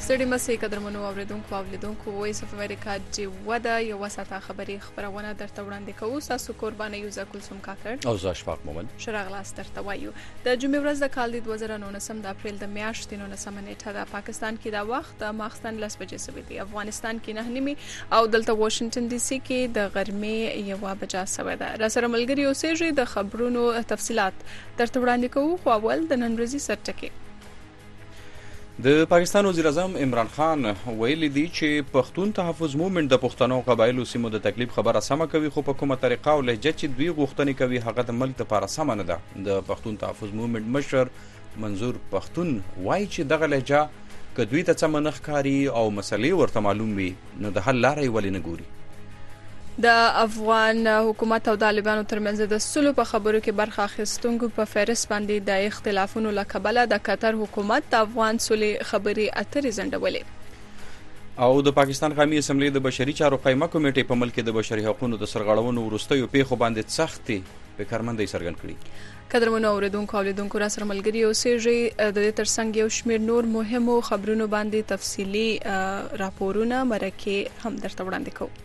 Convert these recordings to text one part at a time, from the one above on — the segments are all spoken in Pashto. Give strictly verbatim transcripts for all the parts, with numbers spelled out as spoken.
ستړي مسئ قدرمنو اوریدونکو او لیدونکو وایس اف امریکا جوه ده یوه ساعته خبري خبرونه درته وړاندې کوو. ستاسو کوربانه یوزا کلثوم کاکړ او زه اشفاق مومن ښه راغلاست درته وایو. د جمعې ورځ د کال د دوه زره نولسم د اپریل د میاشتې نولسمه نیټه ده. پاکستان کې دا وخت د ماخستن لس بجې سوی دی، افغانستان کې نه نیمې او دلته واشنگټن ډي سي کې د غرمې یوه بجه سوی ده. را سره ملګري اوسېږي، د خبرونو تفصيلات درته وړاندې کوو. خو اول د نن ورځې سرټکي. د پاکستان وزیر اعظم عمران خان ویلي دی چې پښتون تحفظ موومنټ د پښتنو قبایلو سیمو د تکلیف خبره سمه کوي، خو په کومه طریقه او لهجه چې دوی غوښتنې کوي هغه د ملک لپاره سمه نه ده. د پښتون تحفظ موومنټ مشر منظور پښتون وایي چې دغه لهجه که دوی ته څه نه ښکاري او مسلې ورته معلوم وي نو د حل لاره یې ولې نه ګوري. د افغان حکومت او طالبانو ترمنځ د سلو په خبرو کې برخه اخیستونکو په فهرست باندې د اختلافونو له کبله د قطر حکومت د افغان سولې خبرې اترې ځنډولې. او د پاکستان قومي اسمبلی د بشري چارو قایمه کمیټې په ملک د بشري حقوقو د سرغړونو وروستیو پیښو باندې سختې فکرمندۍ څرګند کړي. قدرمنو اوریدونکو او لیدونکو را سره ملګري اوسېږي، د دې ترڅنګ یو شمېر نور مهمو خبرونو باندې تفصیلي راپورونه مرکې هم درته وړاندې کوو.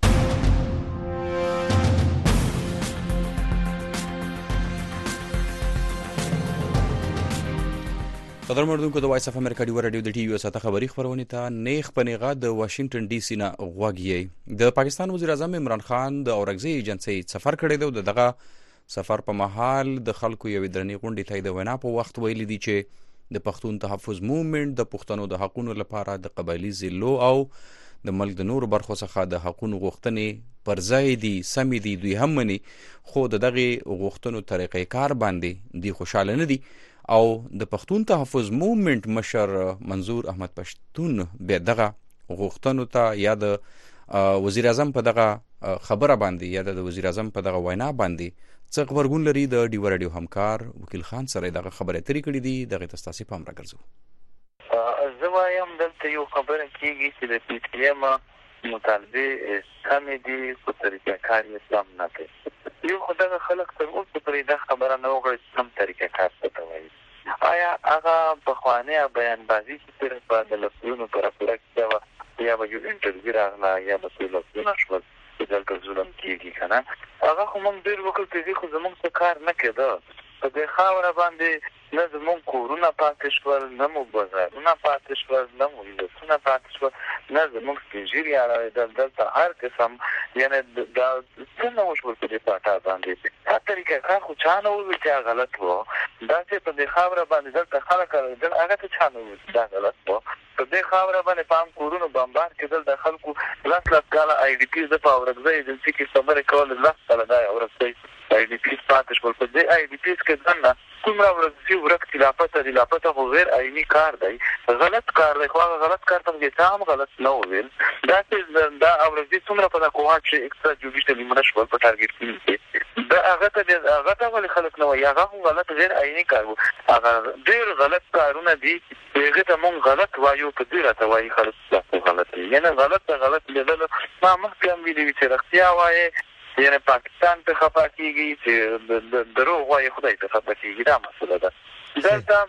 قدر مردونکو د وایس اف امریکا ډیو رادیو د ټي وي ساته خبري خبرونه ته نیخ پنیغه د واشنگټن ډي سي نه غوږی. د پاکستان وزیر اعظم عمران خان د اورګزی ایجنسی سفر کړی دی. د دغه سفر په محل د خلکو یو درنی غونډې ته د وینا په وخت ویل دي چې د پښتون تحفظ موومنټ د پښتنو د حقوقو لپاره د قبایلی ضلعو او د ملک د نور برخو څخه د حقوقو غوښتنې پر ځای دي، سمې دي، دوی هم مني، خو د دغه غوښتنو طریقې کار باندې دی خوشاله نه دي. او د پښتون تحفظ موومنټ مشر منظور احمد پښتون به دغه غوښتنو ته یا د وزیر اعظم په دغه خبره باندې یا د وزیر اعظم په دغه وینا باندې څه خبرګون لري. د ډیو رادیو همکار وکیل خان سره دغه خبره اترې کړې دي، دغه تاسو په امر راګرځو. زه وایم دلته یو خبره کیږي چې د پی ټی ایم مطالبه سمې دي، خو طریقه کار یې سم نه دی. یو خدای خلک تر اوسه پرې دا خبره نه وکړي چې سم طریقه کار څه وایي. آیا هغه په خوانه بیان بازی چې تر په د لفظونو پر پوره کې یا به یو انټرویو راغله یا به څه لفظونه شول چې دلته ظلم کیږي کنه، هغه خو موږ ډېر وکړ چې خو زموږ څه کار نه کېده. په دې خاوره باندې نه زموږ کورونه پاتې شول، نه مو بازارونه پاتې شول، نه مو هیلتونه پاتې شول، نه زموږ سپینږیري اړوېدل. دلته هر قسم یعنې دا څنګه وشول په دې پاټا باندې؟ دا طریقه کار خو چا نه وویل چې غلط و. دا چې په دې خاوره باندې دلته خلک اړوېدل هغه ته چا نه وویل دا غلط و. په دې خاوره باندې په عام کورونو بمبار کېدل د خلکو لس لس کاله آی ډي پي. زه په اورګزۍ ایجنسي کې خبرې کول لس کاله دا اورګزۍ آی ډي پي پاتې شول. په دې آی ډي پي کې دننه کومره ورځي ورک تلاپته دی لاپته خو غیر عیني کار دی، غلط کار دی. خو هغه غلط کار ته چې هم غلط نه وویل. دا چې دا ورځي څومره په کوهات چې اکسترا جوډیشل مړ شول په ټارګټ کې دا هغه ته هغه ته ولې خلک نه وایي هغه هم غلط غیر عیني کار و. هغه ډېر غلط کارونه دي هغه ته مونږ غلط وایو، په دې راته وایي خلک غلط دي. یعنې غلط غلط لیدل ما مخکې هم ویلي وي چې رښتیا وایي، یعنی پاکستان ته خفه کیږي چې دروغ وایي خدای ته خفه کیږي. دا مسله ده. دلته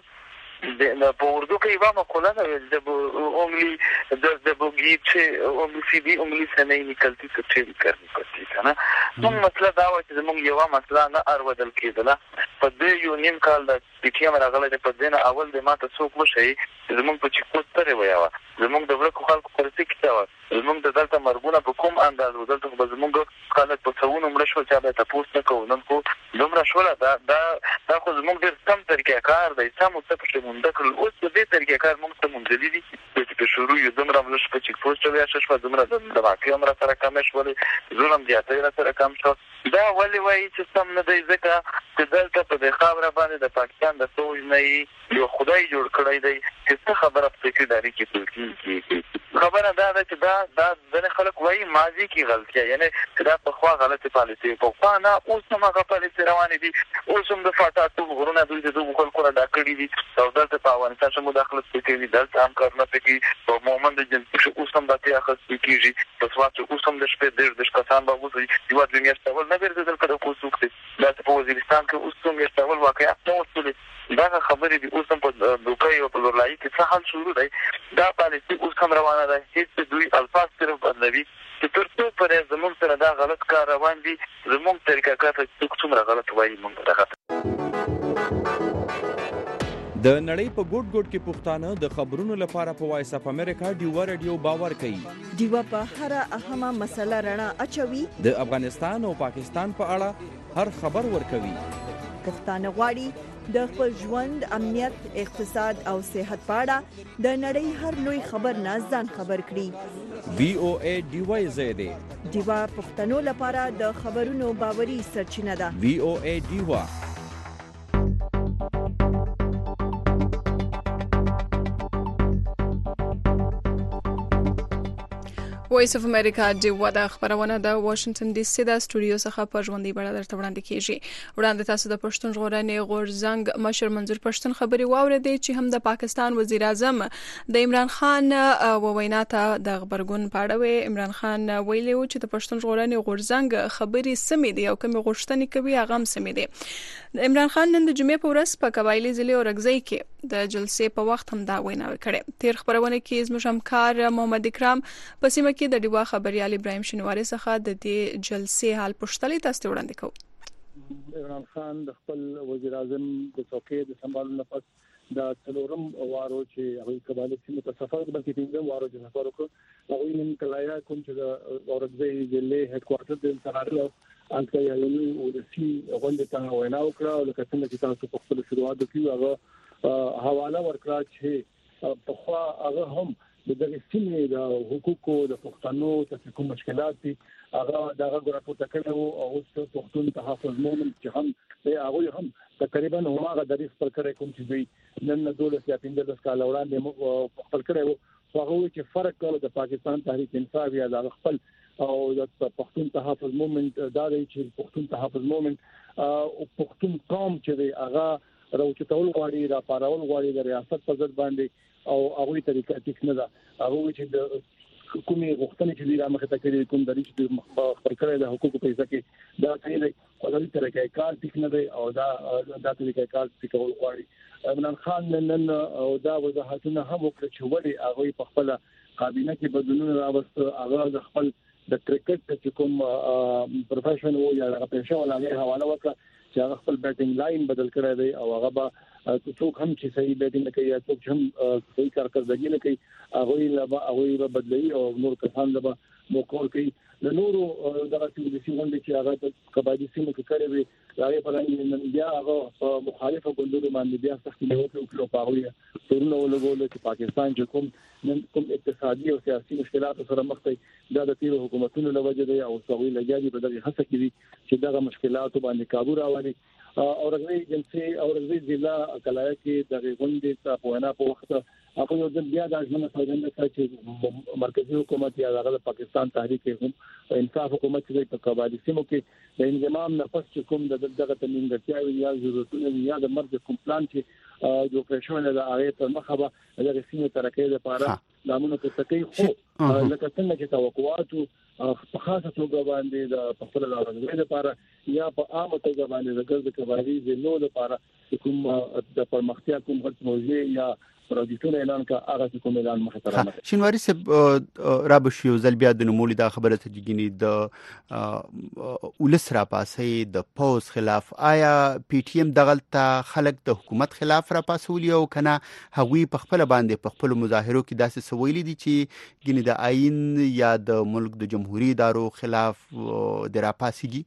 په اردو کې یوه مقوله ده انگلی د بوگی چې انگلی سیدھی انگلی سے نہیں نکلتی تو ټیل کرنی پڑتی که نه. موږ مسله دا وایي چې زموږ یوه مسله نه اورېدل کېدله. په دې یو نیم کال د پي ټي ایم راغلی دی، په دې نه اول د ما ته څوک وښیي چې زموږ په چیک پوسټ پرې ویوه، زموږ د ورکو خلکو پر څه کیسه وه، زموږ د دلته مرګونه په کوم انداز و. دلته به زموږ خلک په سوونو مړه شول، چا به یې تپوس نه کوو. نن خو دومره شوله دا دا دا خو زموږ ډېر سم طریقه کار دی، سم څه پکې مونده کړل. اوس په دې طریقه کار موږ څه موندلي دي چې په شروع یې دومره مړه په چیک پوسټ ویاشه شوه، دومره د واقع هم را سره کمې شولې، ظلم زیاتی را سره کم شو. دا ولې وایي چې سم نه دی؟ ځکه چې دلته په دې خاوره باندې د پاکستان د سوچ نه یو خدای جوړ کړی دی چې څه خبره په سکریټاري کې تلقین کېږي. خبره دا ده چې دا دا ځینې خلک وایي ماضي کې غلطیه، یعنې چې دا پخوا غلطې پالیسۍ پخوا نه، اوس هم هغه پالیسۍ روانې دي. اوس هم د فاټاټوب غرونه دوی د دغو خلکو نه ډاک کړي دي او دلته په افغانستان ښه مداخلت پرې کوي، دلته هم کارونه پرې کوي. په مومند ایجنسي کښې اوس هم دا پرې اخیستل کېږي. په سوات کښې اوس هم د شپې دېرش دېرش کسان به اوس یوه دوه میاشتې اول نه ګرځېدل که د کوڅو کښې دا په وزیرستان کې اوس څنګه استعمال واقعیت نو څه دا خبرې دي اوس په دوکای او په لورلای کې څه حل شروع دی دا پالیسي اوس هم روانه ده چې دوی الفاظ صرف بدلوي چې تر څو پر زموږ سره دا غلط کار روان دي زموږ طریقه کار ته څومره غلط وایي موږ دغه د نړۍ په ګوټ ګوټ کې پښتانه د خبرونو لپاره په وایس اف امریکا ډیوا رادیو باور کوي. ډیوا په هر اهمه مسله رڼا اچوي. د افغانستان او پاکستان په اړه هر خبر ورکوي. پښتانه غواړي د خپل ژوند، امنیت، اقتصاد او صحت په اړه د نړۍ هر لوی خبر نه ځان خبر کړي. وی او ای ډیوا زیاده ډیوا پښتنو لپاره د خبرونو باوري سرچینه ده. وی او ای ډیوا وایس اف امریکا ډیوا د خبرونه د واشنگټن ډي سي د سټوډیو څخه په ژوندۍ بڼه درته وړاندې کیږي. وړاندې تاسو د پښتون ژغورنې غورځنګ مشر منظور پښتون خبري واوریدې چې هم د پاکستان وزیر اعظم د عمران خان وینا ته د خبرګون پاړوي. عمران خان ویلي و چې د پښتون ژغورنې غورځنګ خبري سمې دي او کوم غوښتنې کوي هغه هم سمې دي. عمران خان نن د جمعې په ورځ په قبایلی ضلع اورګزۍ کې د جلسې په وخت هم دا وینا وکړه. تیر خبرونه کې زموږ همکار محمد اکرام په سیمه کې د ډیوا خبريال ابراهيم شنواري څخه د دې جلسې حال پوښتلې تاسو وړاندې کوم. عمران خان د خپل وزیر اعظم د څوکۍ د سمبالو لپاره د څلورم وارو چې هغه قبایلی سیمه ته سفر بلکې پنځم وارو چې سفر وکړ هغه نن کلایا کوم چې د اورګزۍ ضلع هډ کوارټر د سرارلو انکه یالي او د سی غونډه ته وینا وکړه او لکه څنګه چې تاسو په خپل شروعات کې هغه حواله ورکړه چې په خوا هغه هم د دغه سیمې د حقوقو د پښتنو ته کوم مشکلات دي هغه دغه راپورته کړو او اوس پښتون تحفظ مومن چې هم هغه هم تقریبا هماغه دریس پر کړی کوم چې دوی نن دولت یا پنځه کال وړاندې خپل کړو هغه چې فرق کړو د پاکستان تحریک انصاف یا د خپل او د پښتون تحفظ مومنت دا دی چې پښتون تحفظ مومنت او پښتون قوم چې هغه راوچتول غواړي را پارول غواړي د ریاست په ضد باندې او هغه طریقه ټیک نه ده. هغه چې د کومې غوښتنې چې د مخه ته کړې کوم د ریښتې خپل کړی د حقوقو په ځکه کې دا څنګه دی او د طریقې کار ټیک نه دی او دا د طریقې کار ټیک کول غواړي. عمران خان نن او دا وضاحتونه هم وکړي چې ولې هغه په خپل کابینه کې بدلون راوست. هغه د خپل د کرکټ چې کوم پروفیشن وو یا هغه پېښه ولاغه حواله وکړه چې هغه خپل بیټینګ لاین بدل کړی دی او هغه به څوک هم چې صحیح بیټینګ کوي یا څوک هم صحیح کارکردګي نه کوي هغه لا هغه به بدلوي او نور کسان له موکول کوي. د نورو دغه چې د سیمونو چې هغه په قبایلی سیمو کې کړی وي هغه په لاره بیا هغه مخالفه ګوندونو باندې بیا سختي نه وکړو په هغه تورونه ولګول چې پاکستان چې کوم نن کوم اقتصادي او سیاسي مشکلات سره مخ دي دا د تیرو حکومتونو له وجې دی او سوي لګیږي په دغه هڅه کې دي چې دغه مشکلات باندې قابو راوړي. اورګزۍ جنسي اورګزۍ ضلع کلایا کې د غونډې په وینا په وخت هغه یو ځل بیا د ځمنه څرګنده کړه چې مرکزی حکومت یا د پاکستان تحریک انصاف حکومت چې په قبایلی سیمو کې د انضمام نفس چې کوم د دغه تمنګتیاوي یا ضرورتونه یا د مرګ کوم پلان چې جو پرېښول د هغه تر مخه به د سیمه ترکیه لپاره لامونه په تکي خو لکه څنګه چې توقعات په خاصه توګه باندې د خپل راغلي لپاره یا په عامه توګه باندې د ګرځ کباري زینو لپاره کوم د پرمختیا کوم غټ موضوع یا پروژیکټونه اعلان کا هغه کوم اعلان محترمه شینواری صاحب رابشي زل بیا د نمولې د خبره ته جګینی د ولس را پاسې د پوز خلاف آیا پی ټی ایم دغلت خلک د حکومت خلاف را پاسولي او کنه هغوی په خپل باندې په خپل مظاهرو کې داسې سویلي دي چې ګینه د آئین یا د ملک د جمهوریت ادارو خلاف د را پاسيږي.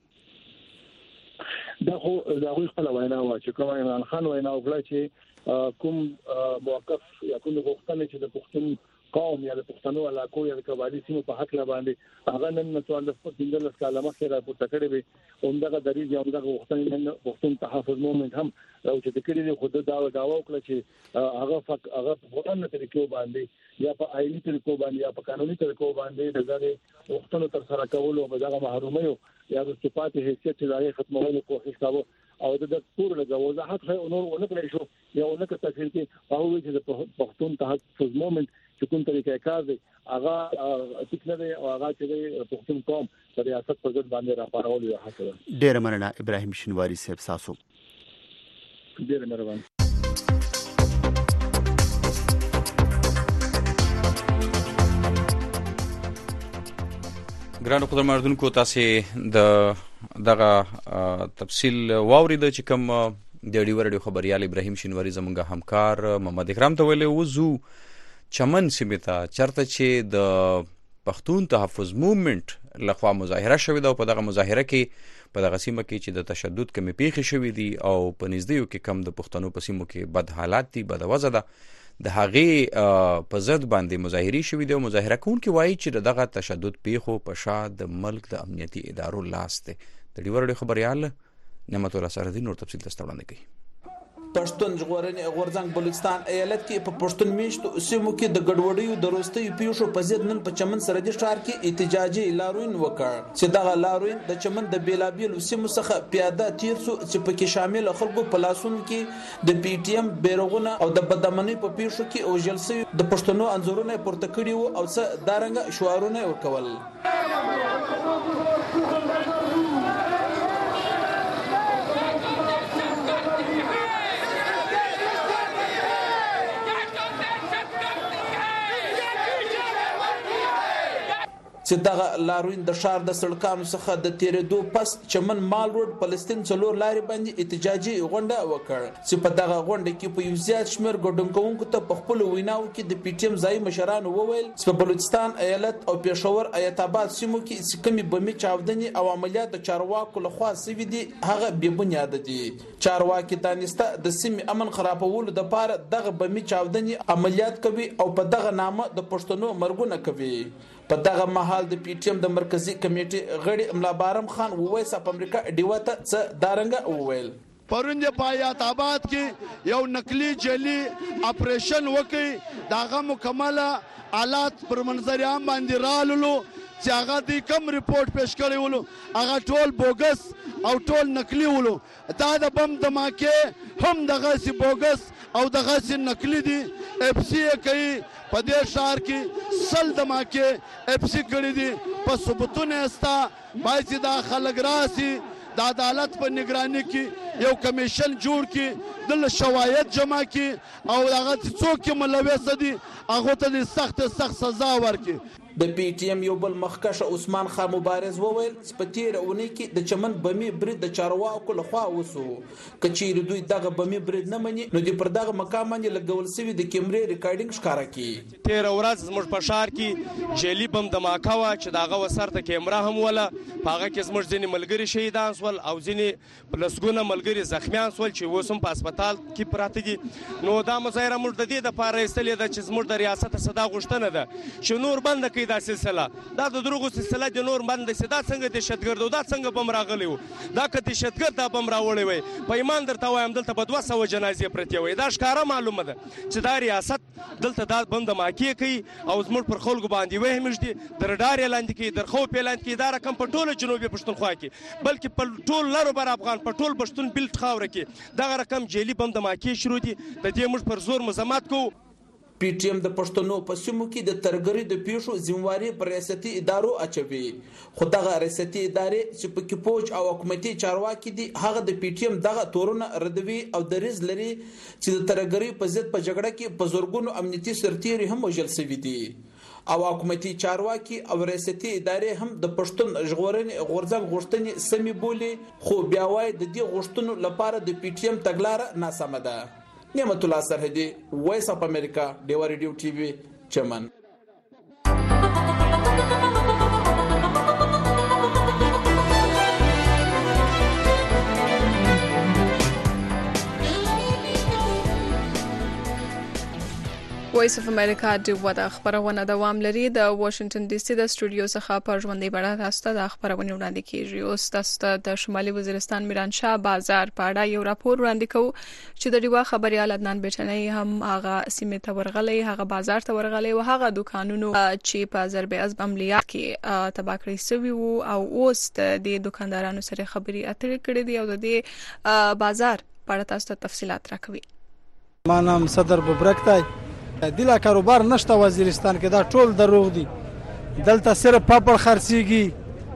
دا خو دا خپل وینا و چې کوم عمران خان وینا وکړه چې کوم موقف یا کوم غوښتنه چې د پښتون قوم یا د پښتنو علاقو یا د قبایلی سیمو په حق باندې هغه نن نو د پښتون کاله مخې راپورته کړی وي همدغه دریځ یا همدغه غوښتنه نن پښتون تحفظ مومنت هم او چې د کړي خود دا داوا وکړه چې هغه فق هغه په قانوني طریقو باندې یا په آئینی طریقو باندې یا په قانوني طریقو باندې دغه غوښتنو تر سره کول او دغه محرومي یا د صفات حیثیت چې دغه ختمولو کوشش کاوه او د ټول له وضاحت خو نور ونه کړی شو یو نه کته چې هغه وی چې د پښتون تحفظ مومنت چې کوم طریقې کار دی هغه ټیک نه دی او هغه چې پښتون قوم د ریاست په ضد باندې راپارول یو حق دی. ډیر مننه ابراهیم شینواری صاحب تاسو. ډیر مهربان. ګرانو قدرمنونکو تاسو د دغه تفصیل واورید چې کوم د ډیو رادیو خبريال ابراهیم شینواری زمونږ همکار محمد اکرام ته ویلې وزو چمن سیمه چرته چې د پښتون تحفظ موومېنټ لخوا مظاهره شوې ده او په دغه مظاهره کې په دغه سیمه کې چې د تشدد کمی پیښې شوې دي او په نږدې کې کم د پښتنو په سیمو کې بد حالات دي بد وضع ده د هغې په ضد باندې مظاهرې شوې دي او مظاهره کوونکي وایي چې دغه تشدد پیښو په شا د ملک د امنیتي ادارو لاس دی. د ډیو رادیو خبريال نعمت الله سرحدي نور تفصیل تاسو وړاندې کوي. پښتون ژغورنې غورځنګ بلوچستان ایالت کې په پښتون میشتو سیمو کې د ګډوډیو د وروستیو پیښو په ضد نن په چمن سرحدي ښار کې احتجاجي لاروین وکړ چې دغه لاروین د چمن د بیلابیلو سیمو څخه پیاده تیر شو چې پکې شامل خلکو په لاسونو کې د پی ټی ایم بیرغونه او د بدامنۍ په پیښو کې او جلسې د پښتنو انځورونه پورته کړي وو او څه دارنګ شعارونه ورکول. چې دغه لاروین د شار د سړکانو څخه د تیرېدو پس چمن مال روډ فلسطین څلور لارې باندې احتجاجي غونډه وکړ چې په دغه غونډه کې په یو زیات شمېر ګډونکوونکو ته په خپل ویناو کې د پی ټی ایم ځای مشرانو وویل چې په بلوچستان ایالت او پېښور ایت آباد سیمو کې چې کمی بمي چاودنې او عملیات د چارواکو لخوا سوي دي هغه بې بنیاده دي. چارواکي دانسته د سیمې امن خرابولو لپاره دغه بمي چاودنې عملیات کوي او په دغه نامه د پښتنو مرګونه کوي. په دغه مهال د پی ټی ایم د مرکزی کمیټې غړي املا بارم خان وویس په امریکا ډیوته څه دارنګ وویل. پرون د پایات آباد کې یو نقلی جلی اپریشن وکي داغه مکمله آلات پر منظر عام باندې رالو چې هغه د کم ریپورت پیش کړی ولو هغه ټول بوګس او ټول نقلی ولو. دا د بم دماکه هم دغه سی بوګس او دغه سی نقلی دي. اف سی کوي په دې شهر کې سل دماکه اف سی کړی دي په ثبوتونه استا باید دا خلک راسي د عدالت په نگرانی کې یو کمیشن جوړ کې د شواهد جمع کې او هغه څوک ملوث دي هغه ته سخت سخت سزا ورکړي. د پی ټی ایم یو بل مخکښ عثمان خان مبارز وویل چې په تیره اونۍ کې د چمن بمي برید د چارواکو لخوا وسو که چیرې دوی دغه بمي برید نه مني نو د پر دغه مقام باندې لګول شوي د کیمرې ریکارډینګ ښکاره کړي. تیره ورځ زموږ په ښار کې جیلي بم دماکه وه چې د هغه وسرته کیمره هم وله په هغه کې زموږ ځینې ملګري شهیدان سول او ځینې لسګونه ملګري زخمیان سول چې اوس هم په هسپتال کې پراته دي. نو دا مظاهره موږ د دې دپاره ایستلې ده چې زموږ د ریاست صدا غوښتنه ده چې نور بنده کړي دا سلسله دا د دروغو سلسله د نور بنده سي دا څنګه دهشتګرد او دا څنګه بم راغلی وو دا که دهشتګرد دا بم راوړی وی په ایمان درته وایم دلته به دوه سوه جنازې پرتې وي. دا ښکاره معلومه ده چې دا ریاست دلته دا بم دماکې کوي او زموږ پر خلکو باندې وهم ږدي د رډار یې لاندې کوي د خوف یې لاندې کوي. دا رقم په ټوله جنوبي پښتونخوا کې بلکې په ټول لرو بر افغان په ټول پښتون بلټ خاوره کې دغه رقم جیلي بم دماکې شروع دي. د دې موږ پر زور مزاحمت کوو. پی ټی ایم د پښتنو په سیمو کې د ترګری د پیښو ذمہواری پر ریاستي ادارو اچوي خو دغه ریاستي ادارې چې په کې پوج او حکومتي چارواکي دي هغه د پی ټی ایم دغه تورونه ردوي او دریز لري چې د ترګری په ضد په جګړه کې په زورګونو امنیتي سرتیري هم وژل شوي دي او حکومتي چارواکي او ریاستي ادارې هم د پښتون ژغورنې غورځنګ غوښتنې سمې بولي خو بیا وایي د دې غوښتنو لپاره د پی ټی ایم تګلاره ناسمه ده. نعمت الله سرحدي وایس اف امریکا ډیو ریډیو ټي وي چمن. وایس اف امریکا د ودا خبرونه دوام لري د واشنگټن ډي سي د سټوډیو څخه په ژوندۍ بڼه تاسو ته د خبرونه وړاندې کیږي. اوس تاسو ته د شمالي وزیرستان میرانشاه بازار په اړه یو راپور وړاندې کوو چې د ډیوا خبريال عدنان بچنی هم هغه سیمه ته ورغلی هغه بازار ته ورغلی او هغه دکانونو چې په ضرب از عملیات کې تباہ کړی شوی وو او اوس د دکاندارانو سره خبري اترې کړې دي او د بازار په اړه تاسو ته تفصيلات راکوي. ما نام صدر ببرک دی. دله کاروبار نشته وزیرستان کې، دا ټول دروغ دي. دلته صرف پاپړ خرڅیږي،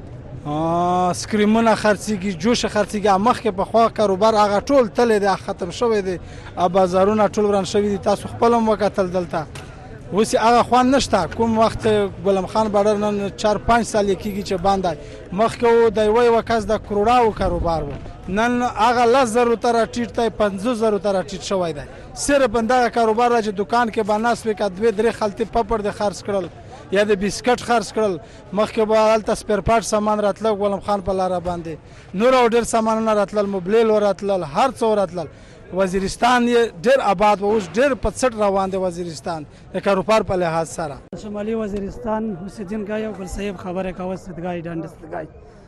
سکریمونه خرڅیږي، جوش خرڅیږي. مخکې په خوا کاروبار هغه ټول تللی دی، ختم شوی دی، بازارونه ټول وران شوي دي. تاسو خپل هم وکتل دلته اوس هغه خوان نشته. کوم وخت ګلم خان باډر نن چار پنځ سال کېږي چې باندې مخکې و د یوه یوه کس د کروڑاو کاروبار و، نن هغه لس زرو ته راټیټ دی، پنځوس زرو ته راټیټ شوی دی. صرف همدغه کاروبار چې دکان کې به ناست وي، که دوې درې خلطې پپړ د خرڅ کړل یا د بسکټ خرڅ کړل، مخکې به هلته سپیر پارټ سامان راتله ګلم خان په لاره باندې، نور او ډېر سامانونه راتلل، موبلیل وراتلل، هر څه وراتلل. وزیرستان یې ډېر آباد و، اوس ډېر په څټ روان دی وزیرستان د کاروبار په لحاظ سره. شمالي وزیرستان حسین ګای او ګل صاحب خبره کوي ستګای ډانډ ستګای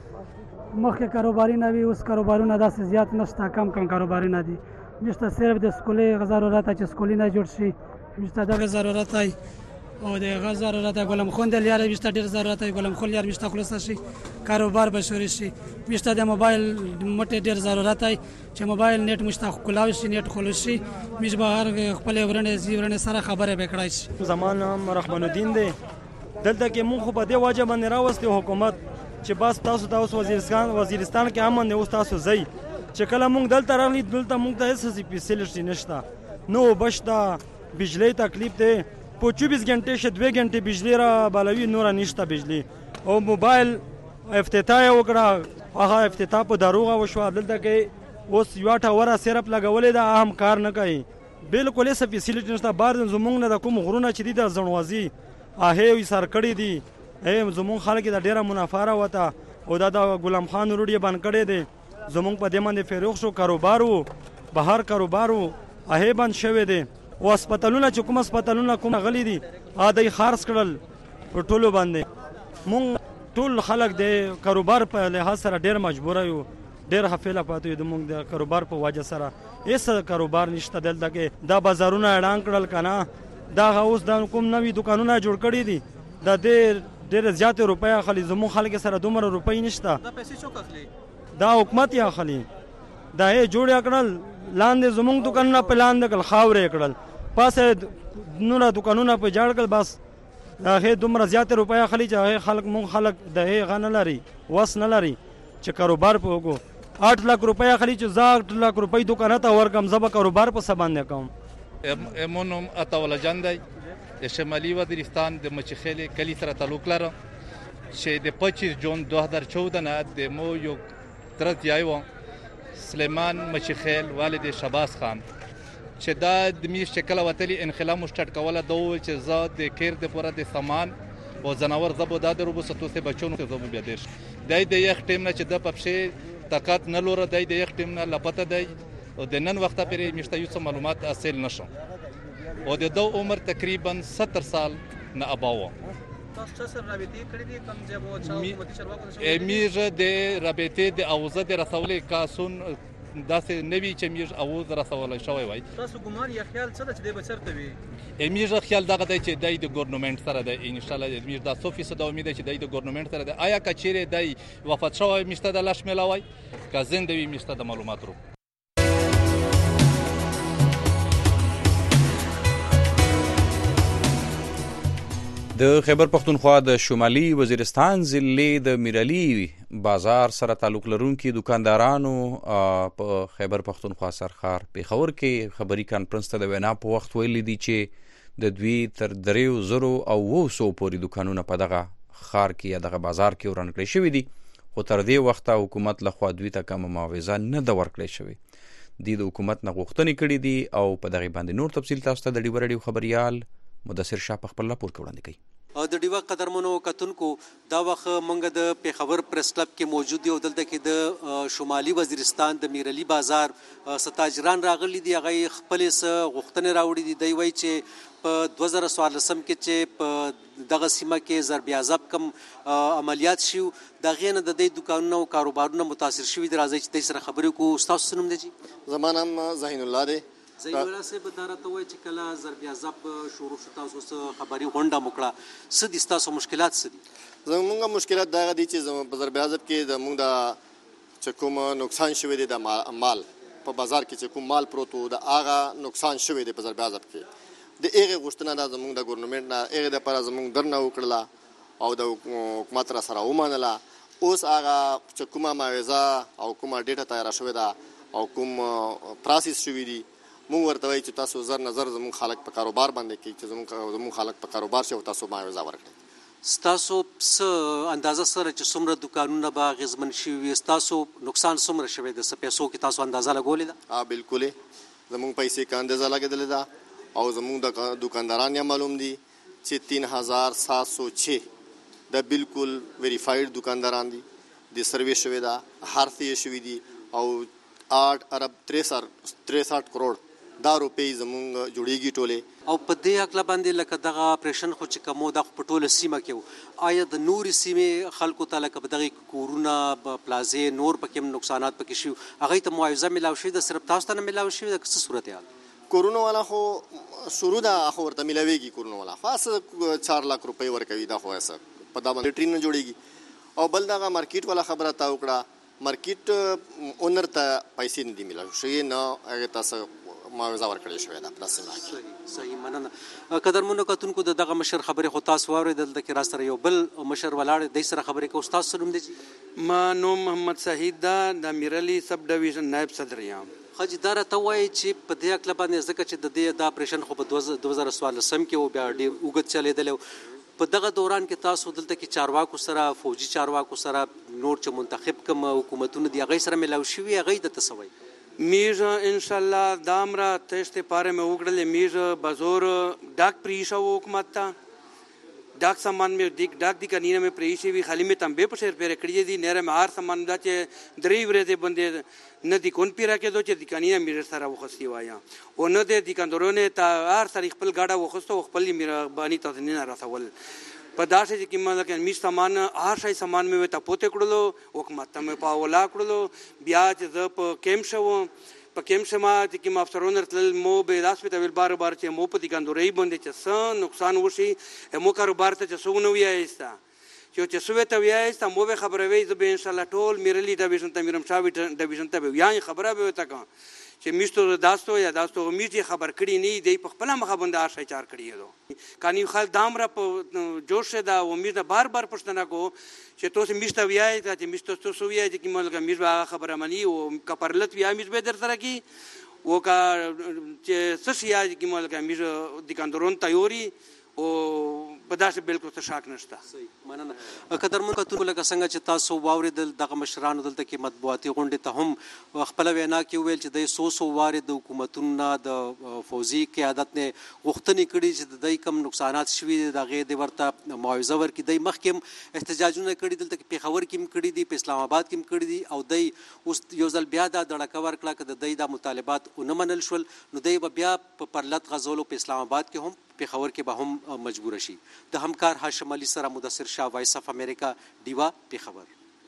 مخکې کاروباري نه وي، اوس کاروبارونه داسې زیات نشته، کم کم کاروبارونه دي. نشته صرف د سکولې غ ضرورت چې سکولې نه جوړ شي، نشته دغه ضرورت دی او د غ ضرورت ګلم خون د لیاره نشته، ډېر ضرورت دی ګلم خون لیاره نشته، خلاص شي کاروبار به شروع شي. نشته د موبایل مټه ډېر ضرورت دی چې موبایل نیټ مشته کلاوي شي، نیټ خلاص شي، مش به هر خپل ورنه زیورنه سره خبره وکړای شي. زمان نام رحمان الدین دی. دلته کې مونږ خو په دې واجب باندې راوستي حکومت چې بس تاسو تاسو وزیرستان وزیرستان کې امن دی، اوس تاسو ځئ. چې کله مونږ دلته راغلي دلته مونږ ته هیڅ فیسیلیټي نشته، نو بشته بجلی تکلیف دی. په چوبیس غنټې شه دوه غنټې بجلی را بالوي، نور نشته بجلی. او موبایل افتتاح وکړه، هغه افتتاح په دروغه وشو. دلته کې اوس یو ټاوره صرف لګولې ده، هم کار نه کوي، بالکل هیڅ فیسیلیټي نشته. بار زمونږ نه د کوم غرونه چې دي د زڼوازي هغې وي سر کړي دي، زمونږ خلک د ډېره منافع راوته او دا د ګلام خان روډ یې بند کړی دی. زمونږ په دې باندې فروغ شو کاروبار و، بهر کاروبار و، هغې بند شوی دی. او هسپتالونه چې کوم هسپتالونه کوم غلي دي هغه خرڅ کړل په ټولو باندې. مونږ ټول خلک د کاروبار په لحاظ سره ډېر مجبوره یو، ډېر حفیله پاتې یو. د مونږ د کاروبار په وجه سره هېڅ کاروبار نشته دلته کې. دا بازارونه اعلان کړل که نه، دا اوس د کوم نوي دوکانونه جوړ کړي دي، د دې ډېرې زیاتې روپۍ اخلي. زموږ خلک سره دومره روپۍ نشته. دا پیسې څوک اخلي؟ دا حکومت یې اخلي. دا یې جوړ کړل، لاندې زموږ دوکانونه په لاندې کړل، خاورې کړل، پاسه نور دوکانونه په جوړ کړل. بس هغې دومره زیاتې روپۍ اخلي چې هغې خلک مونږ خلک د هغه نه لري، وس نه لري چې کاروبار په وکړو. آټ لاک روپۍ اخلي چې زه آټ لاک روپۍ دوکانه ته ورکړم، زه به کاروبار په څه باندې کوم. امون نوم عطاالله جان دی، د شمالي وزیرستان د مچخیلې کلي سره تعلق لرم چې د پچیس جون دو هزار چودہ نه د مو یو تره تیایی و سلیمان مچخیل والد شباز خان چې دا د میاشتې کله وتلي انخلا مو سټارټ کوله. دا وویل چې زه د کیر دپاره د سامان او ځناور زه به دا در وبوسه سه بچونو زه به بیا دېرش. دی د یخ ټیم نه چې ده په پښې طاقت نه لوره، دی د یخ ټیم نه لپته دی او د نن وخته پرې میشته یو څه معلومات حاصل نشم. او د دو عمر تقریبا ستر سال نه اباوه. تاسو چا سره رابطې کړې دي؟ کوم ځای به چا حکومتي چارواکو سره؟ میږ د رابطې د اوزه د رسولې کاسون داسې نوي چې میږ اوز رسولی شوی وای. تاسو ګمان یا خیال څه ده چې دی به چېرته وي؟ میږ خیال دغه دی چې دی د ګورنمنټ سره دی، انشاءالله میږ دا څو فیصده امید دی چې دی د ګورنمنټ سره دی. آیا که چیرې دی وفات شوی میشته د لاش میلاوی، که زنده وي میشته د معلومات رو. د خیبر پختونخوا د شمالي وزیرستان ضلع د میرعلي بازار سره تعلق لرونکي دکاندارانو په خیبر پختونخوا سرخار پیښور کې خبري کانفرنس ته د وینا په وخت ویلي دي چې د دوی تر دریو زرو او اوو سوو پورې دکانونه په دغه ښار کې یا دغه بازار کې وران کړی شوي دي، خو تر دې وخته حکومت لخوا دوی ته کومه معاوضه نه ده ورکړی شوې. دوی د حکومت نه غوښتنې کړي دي او په دغې باندې نور تفصیل تاسو ته د ډیوه راډیو خبریال مدثر شاه په خپل راپور کې وړاندې کوي. د ډیوه قدرمنو کتونکو دا وخت موږ د پیښور پریس کلب کې موجود یو. دلته کې د شمالي وزیرستان د میرعلي بازار ستاجران راغلي دي، هغه خپل غوښتنې راوړي دي. دوی وایي چې په دوه زره څوارلسم کې چې په دغه سیمه کې ضرب عذاب کم عملیات شي، د هغې نه د دوی دوکانونه او کاروبارونه متاثر شوي دي. راځئ چې دوی سره خبرې وکړو. ستاسو څه نوم دی جي؟ زما نام ذهین الله دی. زین الله صاحب دا راته وایي چې کله ضرب عذاب شروع شو تاسو څه خبري غونډه مو کړه، څه دي ستاسو مشکلات څه دي؟ زموږ مشکلات دغه دي چې زموږ په ضرب عذاب کې زموږ د چې کوم نقصان شوی دی د مال په بازار کې چې کوم مال پروت و د هغه نقصان شوی دی په ضرب عضب کې د هغې غوښتنه دا زموږ د ګورنمنټ نه هغې دپاره زموږ درنه وکړله او د حکومت را سره ومنله. اوس هغه چې کومه معاوضه او کومه ډیټه تیاره شوې ده او کوم پراسیس شوي دي مونږ ورته وایي چې تاسو زر نظر زموږ خلک په کاروبار باندې کوي چې زموږ زموږ خلک په کاروبار شي او تاسو معاوضه ورکړئ. ستاسو څه اندازه سره چې څومره دوکانونه به اغېزمن شوي وي ستاسو نقصان څومره شوی د څه پیسو کې تاسو اندازه لګولې ده؟ ها بالکل زموږ پیسې کې اندازه لګېدلې ده او زموږ د دوکانداران یې معلوم دي چې تین هزار سات سو چھ د بالکل ویریفاید دوکانداران دي د سروې شوی ده هر څه یې شوي دي او آټ ارب تریساټ کروڑ دا روپۍ زموږ جوړیږي ټولې. او په دې هکله باندې لکه دغه اپریشن خو چې کوم دا په ټوله سیمه کې و آیا د نورې سیمې خلکو ته لکه په دغه کورونه پلازې نور پکې هم نقصانات پکې شوي هغوی ته معاوضه میلاو شوي ده صرف تاسو ته نه میلاو شوي ده که څه صورتحال؟ کورونو والا خو شروع ده خو ورته میلاویږي کورونو والا خو هسه چار لاک روپۍ ورکوي دا خو هسه په دا باندې ټرین نه جوړیږي. او بل دغه مارکیټ والا خبره تا وکړه مارکیټ اونر ته پیسې نه دي میلاو شوي نه هغې تاسو معاوضه ورکړې شوې ده په سیمه کې. صحیح مننه. قدرمنو کتونکو د دغه مشر خبرې خو تاسو واورئ دلته کې را سره یو بل مشر ولاړ دی سره خبرې کوو. ستاسو څه نوم دی؟ ما نوم محمد شهید ده د میرلی سب ډویژن نایب صدر یم. خاجي دا راته وایي چې په دې هکله باندې ځکه چې د دې دا اپریشن خو په دوه زره څوارلسم کې و بیا ډېر اوږد چلېدلی و په دغه دوران کې تاسو دلته کې چارواکو سره فوجي چارواکو سره نور چې منتخب کوم حکومتونه دي هغوی سره میلاو شوي هغوی درته څه وایي؟ میز انشالله دامرا تشت پاره میں اگڑلے میز بزور ڈاک پریشا وہ حکومت تا ڈاک سامان میں دیک ڈاک دی کنینا میں پریشی وی خالی میں تم بے پشیر پیرے کڑیے دی نیرے میں ہر سامان دا چے دری ورے دے بندے نہ دی کون پیرا کے دو چے دی کنینا میرے سارا وہ خستی وایا او نہ دے دی کندرونے تا ہر ساری خپل گاڑا وہ خستو خپل میرا بانی تا نه رسول په داسې چې کومه لکه میز سامان هر شی سامان مې ورته پوتې کړلو حکومت ته مې په ولا کړلو بیا چې زه په کیمپ شوم په کیمپ شما چې کوم افسرونه راتلل مو به داسې ته ویل بار بار چې مو په دې ګندورۍ باندې چې څه نقصان وشي مو کاروبار ته چې څه ونه ویایسته چې چې څه ورته ویایسته مو به خبره وی زه به انشاءالله ټول میرلی ډویژن ته میرم شاه ډویژن ته به ویایي خبره به ورته کوم چې میشتو داستو یا داستو میږي خبر کړي نه دی په خپل مخه باندې هر شي چار کړي دو کانی خل دام را په جوش دا و میږي بار بار پښتنه کو چې تاسو میشته ویای چې میشته تاسو ویای چې ملګری میږي خبره مني او کپرلت ویای میږي به در سره کی و کا چې سسیا چې ملګری میږي د کندرون تیوري او په داسې بالکل څه شک نشته. صحیح مننه. قدرمنو کتونکو لکه څنګه چې تاسو واورېدل دغه مشرانو دلته کې مطبوعاتي غونډې ته هم خپله وینا کې وویل چې دوی څو څو وارې د حکومتونو نه د فوزي قیادت نه غوښتنې کړي چې د دوی کم نقصانات شوي دي د هغې د ورته معاوضه ورکړي. دوی مخکې هم احتجاجونه کړي دلته کې پېښور کې هم کړي دي په اسلام آباد کې هم کړي دي او دوی اوس یو ځل بیا دا دړکه ورکړه که د دوی دا مطالبات ونه منل شول نو دوی به بیا په پرلت غځولو په اسلام آباد کې هم پېښور کې به هم مجبوره شي. د همکار هاشم علي سره مدثر شاه وایس اف امریکا ډیوا پېښور.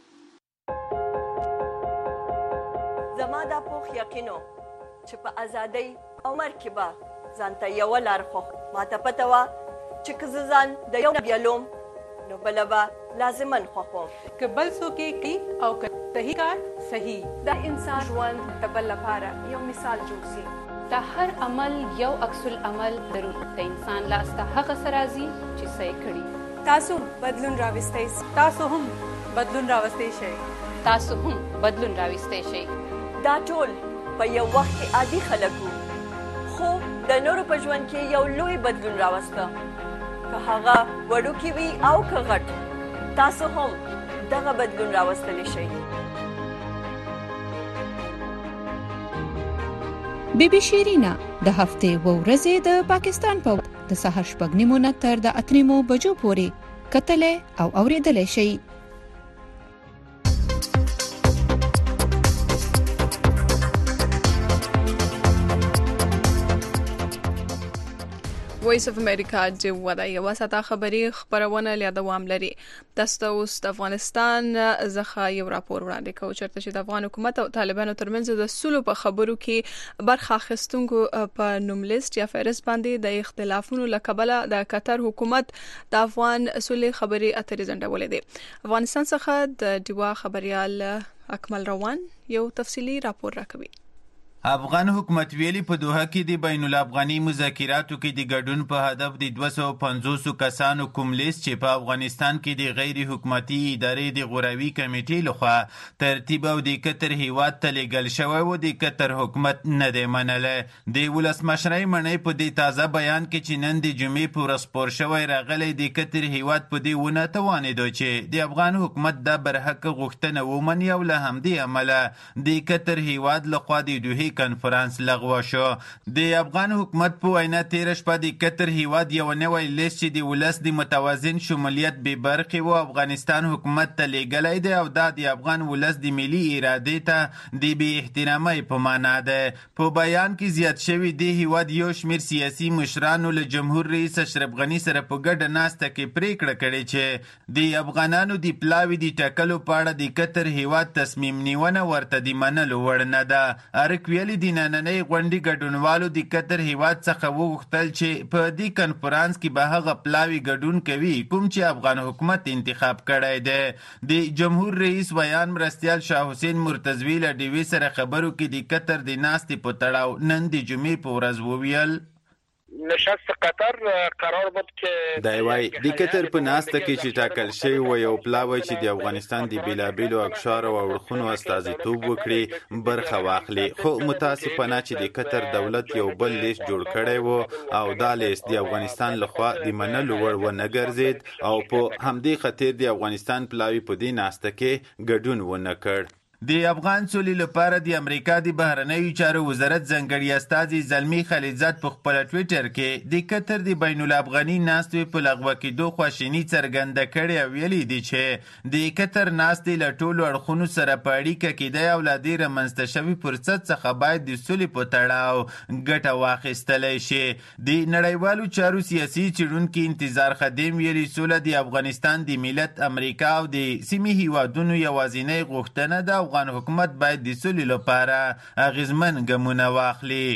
زما دا پوخ یقینو چې په ازادۍ او مرګ کې به ځان ته یوه لار خوښ ماته پته وه چې که زه ځان د یو نه بیلوم نو بله به لازما خوښوم که بل څوک یې کوي او که صحیح کار صحیح د انسان ژوند د بل لپاره یو مثال جوړ شي. د هر عمل یو عکس العمل ضرور د انسان لاس ته هغه څه راځي چې څه یې کړي. تاسو بدلون راوستی تاسو هم بدلون راوستی شئ تاسو هم بدلون راوستی شئ. دا ټول په یو وخت کې عادي خلک وو خو د نورو په ژوند کې یو لوی بدلون راوسته که هغه وړوکی وي او که غټ تاسو هم دغه بدلون راوستلی شئ. بی بی شیرینا د هفته و ورځې د پاکستان په د سهار شپږ نیمو نه تر د اته نیمو بجو پورې کتلې او اورېدلې شي. وایس اف امریکا د ودا یو ساته خبري خبرونه له دوام لري. تاسو اوس د افغانستان ځخه یو راپور وړاندې کوي چې د افغان حکومت او طالبانو ترمنځ د سولو په خبرو کې برخه اخیستونکو په نوم لیست یا فهرست باندې د اختلافونو لکبله د قطر حکومت د افغان سولې خبري اترې ځنډولې دي. افغانستان څخه د دیوا خبريال اکمل روان یو تفصیلی راپور راکوي. افغان حکومت ویلي په دوحه کې د بین الافغاني مذاکراتو کې د ګډون په هدف د دوه سوه پنځوس کسانو کوم لیست چې په افغانستان کې د غیر حکومتي ادارې د غوراوي کمیټې لخوا ترتیب او د قطر هیواد ته لیږل شوی و د قطر حکومت نه دی منلی. د ولسمشرۍ مڼۍ په دې تازه بیان کې چې نن د جمعې په ورځ خپور شوی راغلی د قطر هیواد په دې ونه توانېدو چې د افغان حکومت دا برحقه غوښتنه ومني او له همدې امله د قطر هیواد لخوا د دوحې کنفرانس لغوه شو. د افغان حکومت په وینا تیره شپه د قطر هیواد یو نوی لیست چې د ولس د متوازن شمولیت بې برخې و افغانستان حکومت ته لیږلی دی او دا د افغان ولس د ملي ارادې ته د بې احترامۍ په معنا ده. په بیان کې زیات شوي د هیواد یو شمېر سیاسي مشرانو له جمهور رئیس اشرف غني سره په ګډه ناسته کې پریکړه کړې چې د افغانانو د پلاوي د ټاکلو په اړه د قطر هیواد تصمیم نیونه ورته د منلو وړ نه ده. ارک ویلي د نننۍ غونډې ګډونوالو د قطر هیواد څخه وغوښتل چې په دې کنفرانس کې به هغه پلاوي ګډون کوي کوم چې افغان حکومت انتخاب کړی دی. د جمهور رئیس ویان مرستیال شاه حسین مرتضوي له ډیوې سره خبرو کې د قطر د ناستې په تړاو نن د جمعې په ورځ وویل نشست قطر قرار بود که دی وای د قطر په ناسته کې چې ټاکل شوی و یو پلاوی چې د افغانستان د بیلابیلو اقشارو او اړخونو استازیتوب وکړي برخه واخلي، خو متاسفانه چې د قطر دولت یو بل لیست جوړ کړی و او دا لیست د افغانستان لخوا د منلو وړ ونه ګرځید او په همدې خاطر د افغانستان پلاوی په دې ناسته کې ګډون ونه کړ. د افغان سولې لپاره د امریکا د بهرنیو چارو وزارت ځانګړي استازي زلمي خلیلزاد په خپل ټویټر کې د قطر د بین الافغاني ناستې په لغوه کېدو خواشیني څرګنده کړې او ویلي دي چې د قطر ناستې له ټولو اړخونو سره په اړیکه کې دی او له دې رامنځته شوي فرصت څخه باید د سولې په تړاو ګټه واخیستلی شي. د نړیوالو چارو سیاسي څېړونکي انتظار خدیم ویلي سوله د افغانستان د ملت امریکا او د سیمې هیوادونو یوازینۍ غوښتنه ده. افغان حکومت باید د سولې لپاره اغیزمن ګامونه واخلي.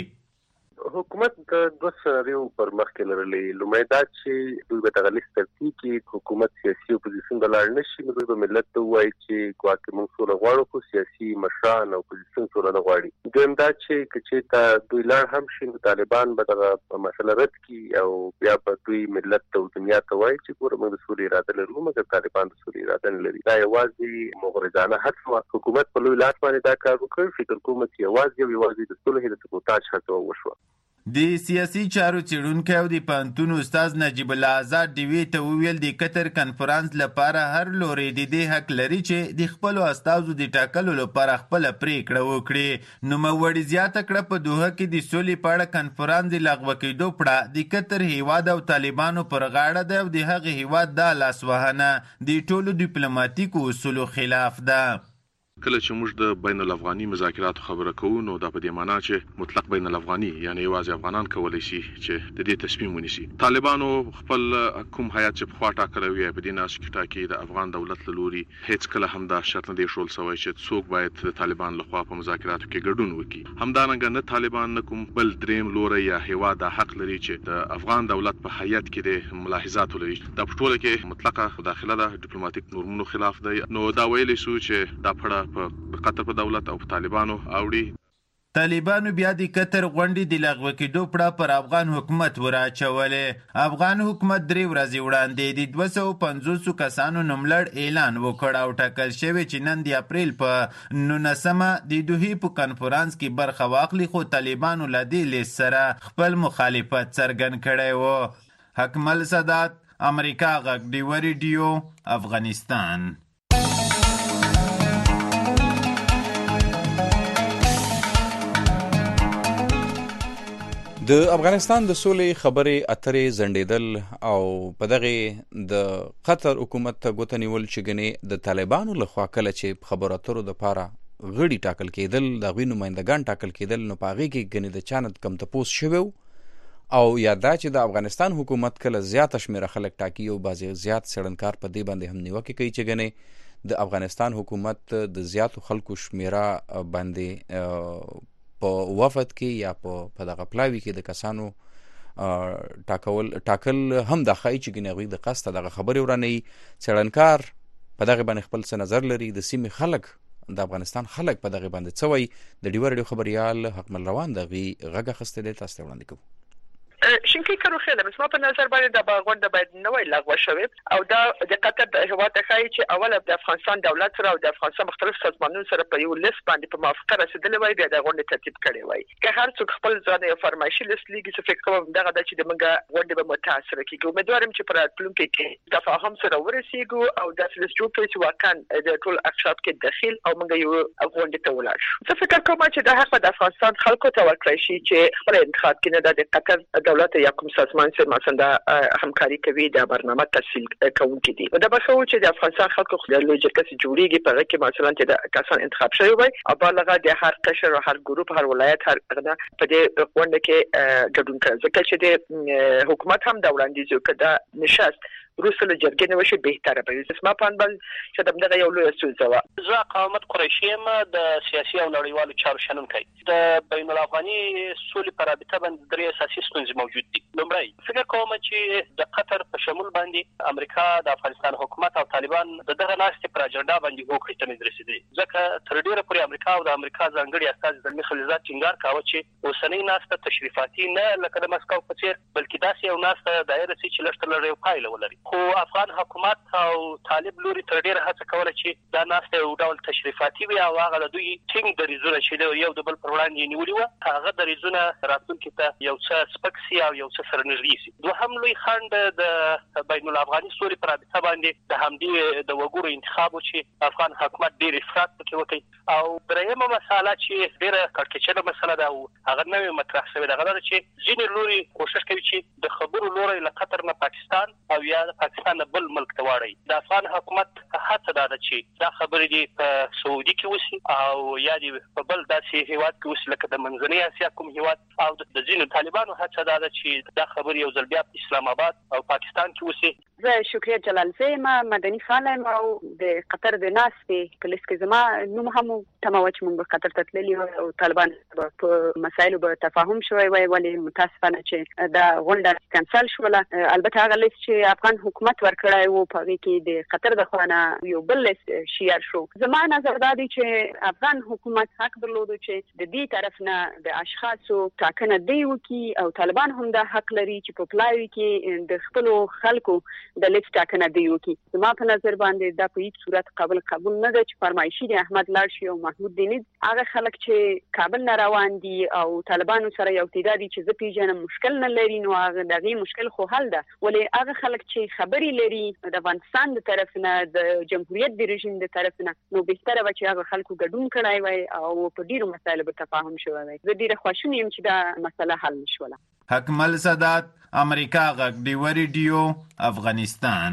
حکومت د دوه سناریو پر مخ کې لرلي. لومړی دا چې دوی به دغه لیست ترتیب کړي، حکومت سیاسي اپوزیسیون ته لاړ نه شي، نو دوی به ملت ته ووایي چې ګواکې موږ سوله غواړو خو سیاسي مشران او اپوزیسیون سوله نه غواړي. دویم دا چې که چېرته دوی لاړ هم شي نو طالبان به دغه مسله رد کړي او بیا به دوی ملت ته او دنیا ته وایي چې ګوره موږ د سولې اراده لرو مګر طالبان د سولې اراده نه لري. دا یوازې مغرضانه هڅه وه. حکومت په لوی لاس باندې دا کار وکړ. فکر کوم چې یوازې او یوازې د صلح د سبوتاژ هڅه وشوه. د سیاسي چارو څېړونکی او د پوهنتون استاد نجیب الله آزاد ډیوې ته وویل د قطر کنفرانس لپاره هر لوری د دې حق لري چې د خپلو استازو د ټاکلو لپاره خپله پریکړه وکړي. نوموړي زیاته کړه په دوحه کې د سولې په اړه کنفرانس د لغوه کېدو پړه د قطر هیواد او طالبانو پر غاړه ده او د هغې هیواد دا لاسوهنه د ټولو ډیپلوماتیکو اصولو خلاف ده. کله چې موږ د بین الافغاني مذاکراتو خبره کوو نو دا په دې معنی چې مطلق بین الافغاني یعنی یوازې افغانان کولی شي چې د دې تصمیم ونیسي. طالبانو خپل کوم هیات چې پخوا ټاکلی وي په دې ناسته کې ټاکي د افغان دولت له لوري هیڅ کله هم دا شرط نه دی ایښودل سوی چې څوک باید د طالبان لخوا په مذاکراتو کې ګډون وکړي. همدارنګه نه طالبان نه کوم بل دریم لوری یا هیواد دا حق لري چې د افغان دولت په هیات کې د ملاحظات ولري. دا په ټوله کې مطلقه داخله ده ډیپلوماټیک نورمونو خلاف دی. نو دا ویلی سو چې دا پړه په قطر په دولت او په طالبانو اوړي. طالبانو بیا د قطر غونډې د لغوه کېدو پړه پر افغان حکومت وراچولې. افغان حکومت درې ورځې وړاندې د دوه سوه پنځوسو کسانو نوملړ اعلان وکړ او ټاکل شوی چې نن د اپریل په نولسمه د دوحې په کنفرانس کې برخه واخلي، خو طالبانو له دې لیست سره خپل مخالفت څرګند کړی و. حکمل سادات، امریکا غږ، ډیوه ریډیو، افغانستان. د افغانستان د سولې خبرې اترې ځنډېدل او په دغې د قطر حکومت ته ګوته نیول چې ګنې د طالبانو لخوا کله چې خبرو اترو دپاره غړي ټاکل کېدل، د هغوی نمایندګان ټاکل کېدل، نو په هغې کې ګنې د چا نه کم تپوس شوی او یا دا چې د افغانستان حکومت کله زیاته شمېره خلک ټاکي او بعضې زیات څېړنکار په دې باندې هم نیوکې کوي چې ګنې د افغانستان حکومت د زیاتو خلکو شمېره باندې په وفد کې یا په دغه پلاوي کې د کسانو ټاکل ټاکل هم دا ښایي چې ګنې هغوی د قصده دغه خبرې ورانوي. څېړنکار په دغې باندې خپل څه نظر لري. د سیمې خلک د افغانستان خلک په دغه باندې څه وایي د ډیوه رادیو خبريال حکمل روان دغه غږ اخیستی دی تاسو ته وړاندې کوو. شینکی کارو خیلی زما په نظر باندې د غونډه باید نوې لغوه شوي او دا د قطر د هیواد ښایي چې اوله د افغانستان دولت سره او د افغانستان مختلف سازمانونو سره په یو لیست باندې په موافقه رسیدلې وای بیا د غونډې ترتیب کړي وای که هر څوک خپل ځان یو فرمایشي لیست لیږي څه فکر کوم دغه د چې د منګه غونډه به متاثر کیږي امیدوارم چې پر راتلونکي کې تفاهم سره ورسیږو او د لیست جوړ کړي چې واقعا د ټول اقشاف کې داخل او منګه یو غونډه ته ولاړ شو. څه فکر کوم چې د حق د افغانستان خلکو ته ورکړي شي چې خپل انتخاب کړي د قطر دولت یا کوم سازمان سره مثلا همکاري کوي د برنامه تفصیل کوونکي دي. دا به خو چې د افغانستان خلکو خو د لوجیک څخه جوړیږي په هغه کې مثلا چې د کسان انتخاب شوی وي او بالغه د هر قشر او هر ګروپ هر ولایت هر غدا په دې غونډه کې ګډون کوي ځکه چې د حکومت هم دا وړاندیز وکړ نشست روسه له جرګې نو شي بهتره به اسما پانبل چې دغه یو لوی سوزه و. زه قامت قریشی ما د سیاسي او نړیوالو چارو شنونکي د بین الافغاني سولې پر رابطه باندې درې اساسي ستونزې موجود دي. لومړی فکر کوم چې د قطر په شمول باندې امریکا د افغانستان حکومت او طالبان د دغه ناستې پر اجنډا باندې هوکړې ته نه رسیدلي ځکه تر ډیره پورې امریکا او د امریکا ځانګړي استازي زلمي خلیلزاد ټینګار کاوه چې اوسنۍ ناسته تشریفاتي نه لکه د مسکو په څیر بلکې داسې یو ناسته دایره سي چې لږ تر لږه پایله ولري. خو افغان حکومت او طالب لوري تر ډیره هڅه کوله چې دا ناسته یو ډول تشریفاتي وي او هغه د دوی ټینګ دریځونه چې یو د بل پر وړاندې نیولي وو هغه دریځونه راتلونکي ته یو څه سپک سي او یو څه سره نږدې سي. دوهم لوی خنډ د بین الافغاني سولې پر رابطه باندې د همدې د وګړو انتخاب چې افغان حکومت ډیر افراط پکې وکړي او درېیمه مسله چې ډیره کړکېچنه مسله ده او هغه نوې مطرح شوې ده هغه ده چې ځینې لوري کوشش کوي چې د خبرو لوري له قطر نه پاکستان او یا د پاکستان بل ملک ته واړي. د افغان حکومت هڅه ده چې دا خبرې دي په سعودي کې وسی او یا دي په بل داسې هیواد کې وسی لکه د منځنۍ اسیا کوم هیواد او د ځینو طالبانو هڅه ده چې دا خبرې یو ځل بیا په اسلام آباد او پاکستان کې وسی. زه شکریه جلال زما مدني فعال او د قطر د ناستې په لیست کې زما نوم هم تموچ مونږ قطر ته تللی او طالبان په مسایلو به تفاهم شوی وای ولې متاسفانه چې دا غونډه کانسل شوله. البته هغه لیست چې افغان حکومت ورکړای وو په کې د قطر د خوانه یو بل لیست شیر شو. زما نظر دا دی چې افغان حکومت حق درلود چې د دې طرف نه د اشخاصو ټاکنه دی وکي او طالبان هم دا حق لري چې په پلای کې د خپل خلکو د لیست ټاکنه دی وکي. زما په نظر باندې دا په هیڅ صورت قابل قبول نه ده چې فرمایشي د احمد لارشي او محمود دیني هغه خلک چې کابل نه روان دي او طالبانو سره یو تعدادي چې زه پیژنم مشکل نه لري نو هغه دغه مشکل خو حل ده ولې هغه خلک چې خبري لري د افغانستان د طرف نه د جمهوریت د رژیم د طرف نه نو بهتره و چې هغه خلکو ګډون کړای وای او په ډیرو مسایلو به تفاهم شوی وای. زه ډیره خوشحاله یم چې دا مسله حل نشوله. حکمل سادات امریکا غږ ډیوه ریډیو افغانستان.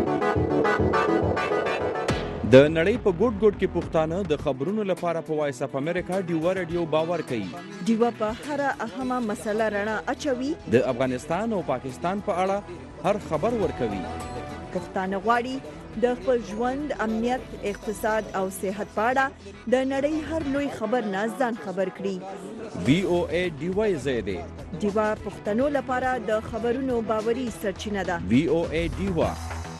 د نړۍ په ګوټ ګوټ کې پښتانه د خبرونو لپاره په وایس اف امریکا ډیوه رادیو باور کوي. ډیوه په هر اهمه مسله رڼا اچوي. د افغانستان او پاکستان په اړه هر خبر ورکوي. پښتانه غواړي د خپل ژوند امنیت اقتصاد او صحت په اړه د نړۍ هر لوی خبر نه ځان خبر کړي. وی او ای ډیوه زیاده ډیوه پښتنو لپاره د خبرونو باوري سرچینه ده. وی او ای ډیوه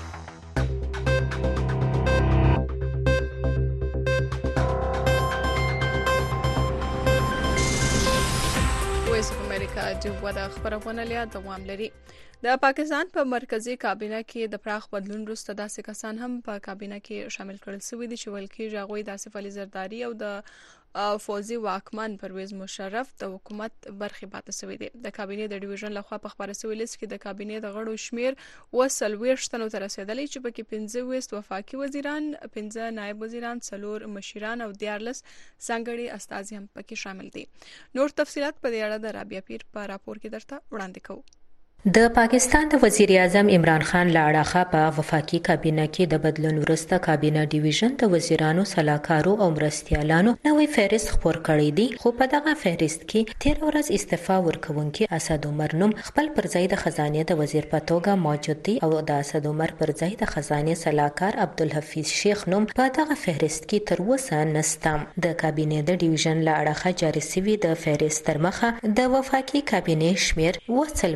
وایس اف امریکا ډیوه د خبرونه لیا دوام لري. د پاکستان په مرکزی کابینه کې د پراخ بدلون وروسته داسې کسان هم په کابینه کې شامل کړل شوي دي چې ولکې جاغوي د آصف علي زرداری او د فوزي واکمن پرویز مشرف د حکومت برخې پاتې شوی دي. د کابینه د ډیویژن لخوا په خبره شوی لیست کې د کابینه د غړو شمیر وسلويشت تنو تر رسیدلی چې پکې پنځه وست وفاقي وزیران، پنځه نائب وزیران، څلور مشیران او دیارلس ځانګړي استازي هم پکې شامل دي. نور تفصيلات په دې اړه د رابعه پیر په راپور کې درته وړاندې کوو. د پاکستان د وزیر اعظم عمران خان لاړه په وفاقي کابینه کې د بدلون وروسته کابینه ډیویژن د وزیرانو، سلاکارو او مرستیالانو نوې فهرست خپور کړی دی. خو په دغه فهرست کې تیر ورځ استعفا ورکوونکي اسد عمر نوم خپل پر ځای د خزانه د وزیر په توګه موجود دی او د اسد عمر پر ځای د خزانه سلاکار عبدالحفیظ شیخ نوم په دغه فهرست کې تر اوسه نشته. د کابینه د ډیویژن لاړه جاری شوی د فهرست تر مخه د وفاقي کابینه شمیر وسلويشت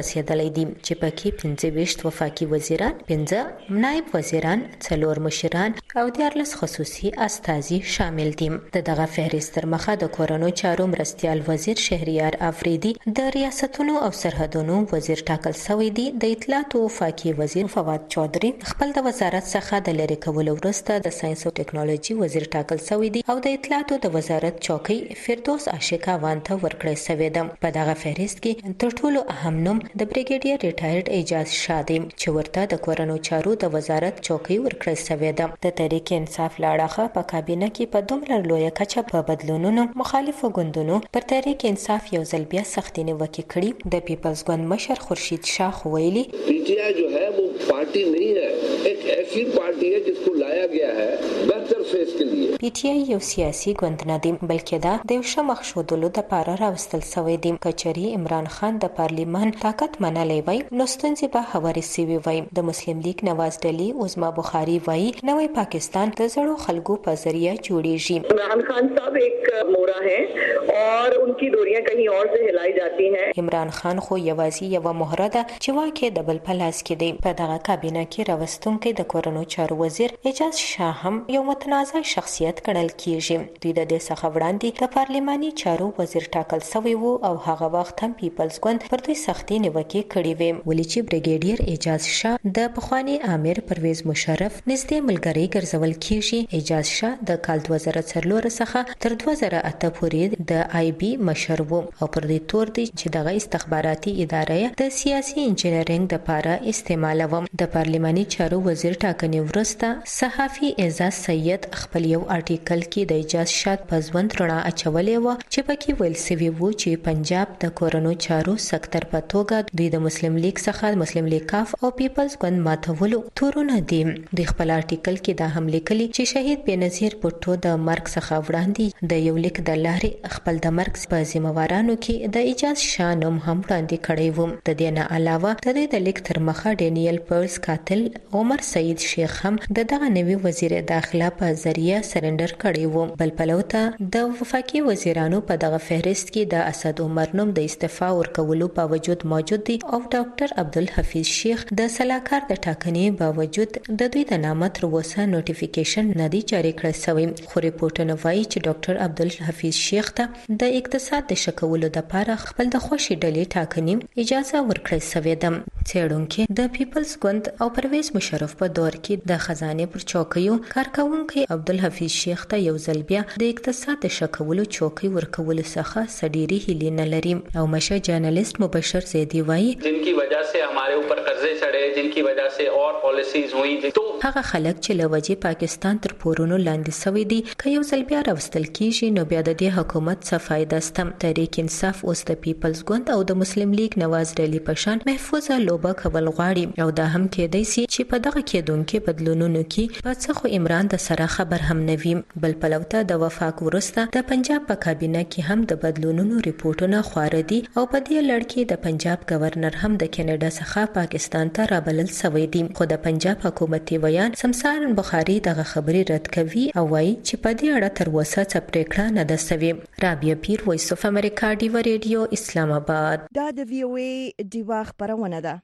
رسیدلی دي چې پکې پنځه ویشت وفاقي وزیران، پنځه نائب وزیران، څلور مشران او دیارلس خصوصي استازي شامل دي. د دغه فهرست تر مخه د کورونو چارو مرستیال وزیر شهریار افریدي، د ریاستونو او سرحدونو وزیر ټاکل شوی دی. د اطلاعات او وفاقي وزیر فواد چودري خپل د وزارت څخه د لری کولو وروسته د ساينس او ټکنالوژي وزیر ټاکل شوی دی او د اطلاعات د وزارت چوکۍ فردوس عاشقا وانته ورکړی شوی ده. په دغه فهرست کې تر ټولو اهم نوم د بریګیډیر ریټایرډ اعجاز شاه دی چې ورته د کورونو چارو د وزارت چوکۍ ورکړی شوی ده. د تحریک انصاف لاړه په کابینه کې په دومره لویه کچه په بدلونونو مخالفو ګوندونو پر تحریک انصاف یو ځل بیا سختي نیوکه کړي. د پیپلز ګوند مشر خورشید شاه ویلي پی ٹی آئی جو ہے وہ پارٹی نہیں ہے، ایک ایسی پارٹی ہے جس کو لایا گیا ہے بہتر فیس کے لیے. پی ټي آی یو سیاسي ګوند نه دی بلکې دا د یو ښه مخښودلو دپاره راوستل شوی دی. کچري عمران خان د پارلیمان طاقت منلی وای نو ستونزې به هوارې سوي وای. د مسلم لیگ نواز ډلي عظما بخاري وای نوی پاکستان د زړو خلکو په ذریعہ جوړیږي. عمران خان صاحب ایک مورا ہیں اور ان کی ڈوریاں کہیں اور سے ہلائی جاتی ہیں. عمران خان خو یوازې یوه مهره ده چې واکې د بل په لاس کې دی. په دغه کابینه کې راوستونکی د کورونو چارو وزیر اعجاز شاه هم یو متنازع شخصیت ګڼل کیږي. دوی د دې څخه وړاندې د پارلماني چارو وزیر ټاکل شوی وو او هغه وخت هم پیپلز ګوند پر دوی سختي نیوکې کړې وې. ولې چې بریګیډیر اعجاز شاه د پخوانی امیر پرویز مشرف نږدې ملګری ګرځول کیږي. اعجاز شاه د کال دوه زره څلور څخه تر دوه زره اته پورې د آی بي مشر وو او پر دې تور دی چې دغه استخباراتي ادارې د سیاسي انجینرینګ لپاره استعمالوم. د پارلماني چارو وزیر ټاکنې وروسته صحافي اعزاز سید خپل یو آرټیکل کې د اعجاز شاه په ژوند رڼا اچولې وه چې پکې ویل سوي وو چې پنجاب د کورونو چارو سکتر په توګه دوی د مسلم لیگ څخه مسلم لیگ کاف او پیپلز ګوند ماتولو تورونه دي. دوی خپل آرټیکل کې دا هم لیکلي چې شهید بېنظیر بوټو د مرګ څخه وړاندې د یو لیک د لارې خپل د مرګ په ذمہوارانو کې د اعجاز شاه نوم هم وړاندې کړی و. د دې نه علاوه د دوی د لیک تر مخه ډینیل پرس قاتل عمر سعید شیخ هم د دغه نوي وزیر داخله په ذریعہ سرندر کړی و. بل پلوته د وفاقي وزیرانو په دغه فهرست کې د اسد عمر نوم د استعفا ورکولو باوجود موجود دی او ډاکټر عبدالحفیظ شیخ د سلاکار د ټاکنې باوجود د دوی د نامه تر اوسه نوټیفیکیشن نه دی جاری کړی شوی. خو ریپورټونه وایي چې ډاکټر عبدالحفیظ شیخ ته د اقتصاد د ښه کولو لپاره خپل د خوښې ډلې ټاکنې اجازه ورکړی شوې ده. څېړونکي د پیپلز ګوند او پرویز مشرف په دور کې د خزانې پر چوکیو کارکوونکي عبدالحفیظ شیخ ته یو ځل بیا د اقتصاد د ښه کولو چوکۍ ورکولو څخه سډيري هیلې نه لري. او مشه جرنالست مبشر زیدی وایي جن کی وجہ سے ہمارے اوپر قرضے چڑھے، جن کی وجہ سے اور پالیسیز ہوئی، تو هغه خلک چې له وجې پاکستان تر پورونو لاندې شوی دی که یو ځل بیا راوستل کیږي نو بیا د دې حکومت څه فایده شته. تحریک انصاف اوس د پیپلز ګوند او د مسلم لیگ نواز ډلي په شان محفوظه لوبه کول غواړي او دا هم کېدای شي چې په دغه کېدونکو بدلونونو کې په څه خو عمران د سره خبر هم نه وي. بل پلوته د وفاق وروسته د پنجاب په کابینه کې هم د بدلونونو ریپورتونه خواره دي او په دې لړ کې د پنجاب گورنر هم د کینیډا څخه پاکستان ته رابلل شوی دی. خو د پنجاب حکومتي ویان سمسار بخاري دغه خبري رد کوي او وایي چې په دې اړه تر اوسه څه پریکړه نه ده شوې. رابعه پیر، وایس اف امریکا، ډیوا ریډیو، اسلام آباد. دا د وی او ای ډیوا خبرونه ده.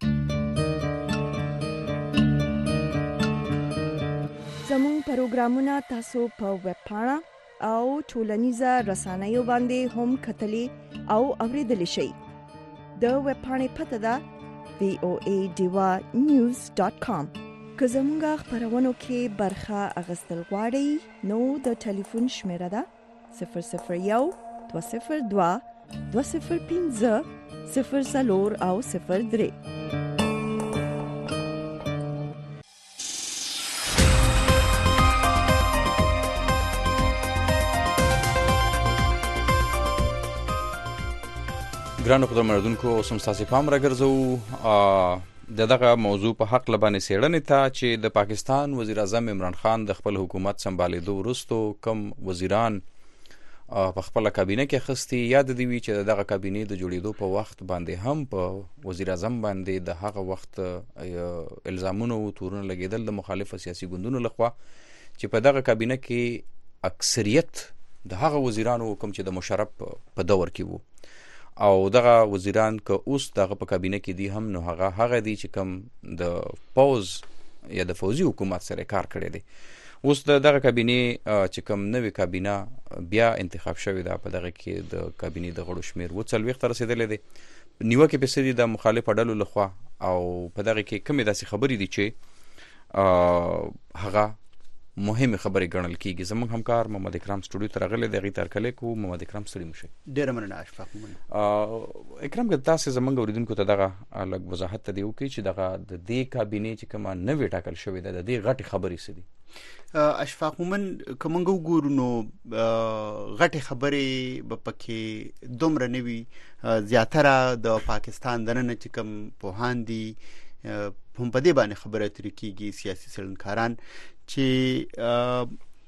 زموږ پروګرامونه تاسو په ویب پاڼه او ټولنیزه رسنیو باندې هم کتلی او اوریدلی شئ. د ویب پاڼې پته ده وی او ای ډیوا نیوز ډاٹ کام. که زموږ خبرونو کې برخه اخیستل غواړئ نو د ټلیفون شمیره ده صفر صفر یو دوه صفر دوه دوه صفر پنځه صفر څلور او صفر درې. ګرانو قدرمنونکو، اوس هم ستاسې پام راګرځو د دغه موضوع په حق لبانې څېړنې ته چې د پاکستان وزیر اعظم عمران خان د خپل حکومت سمبالېدو وروستو کم وزیران په خپله کابینه کې اخیستي. یاد دې وي چې د دغه کابینې د جوړېدو په وخت باندې هم په وزیر اعظم باندې د هغه وخت الزامونه او تورونه لګېدل د مخالفو سیاسي ګوندونو لخوا چې په دغه کابینه کې اکثریت د هغه وزیرانو کوم چې د مشرف په دور کې وو او دغه وزیران که اوس دغه په کابینه کې دي هم نو هغه هغه دي چې کوم د پوز یا د فوزي حکومت سره کار کړی دی. اوس د دغه کابینه چې کوم نوې کابینه بیا انتخاب شوې ده په دغه کې د کابینه د غړو شمیر و څلوېښت ته رسېدلی دی. نیوکې پسې دي د مخالفو ډلو لخوا او په دغه کې کومې داسې خبرې دي چې هغه مهمه خبرې ګڼل کیږي. زموږ همکار محمد اکرام سټوډیو ته راغلی دی، هغې ته هرکلی کوو. محمد اکرام ستړي مو شئ. ډېره مننه اشفاق مومن. اکرام که تاسې زموږ اورېدونکو ته دغه لږ وضاحت ته دې وکړي چې دغه د دې کابینې چې کومه نوې ټاکل شوې ده د دې غټې خبرې څه دي؟ اشفاق مومن که موږ وګورو نو غټې خبرې به پکې دومره نه وي. زیاتره د پاکستان دننه چې کوم پوهان دي هم په دې باندې خبره اترې کېږي، سیاسي څېړنکاران، چې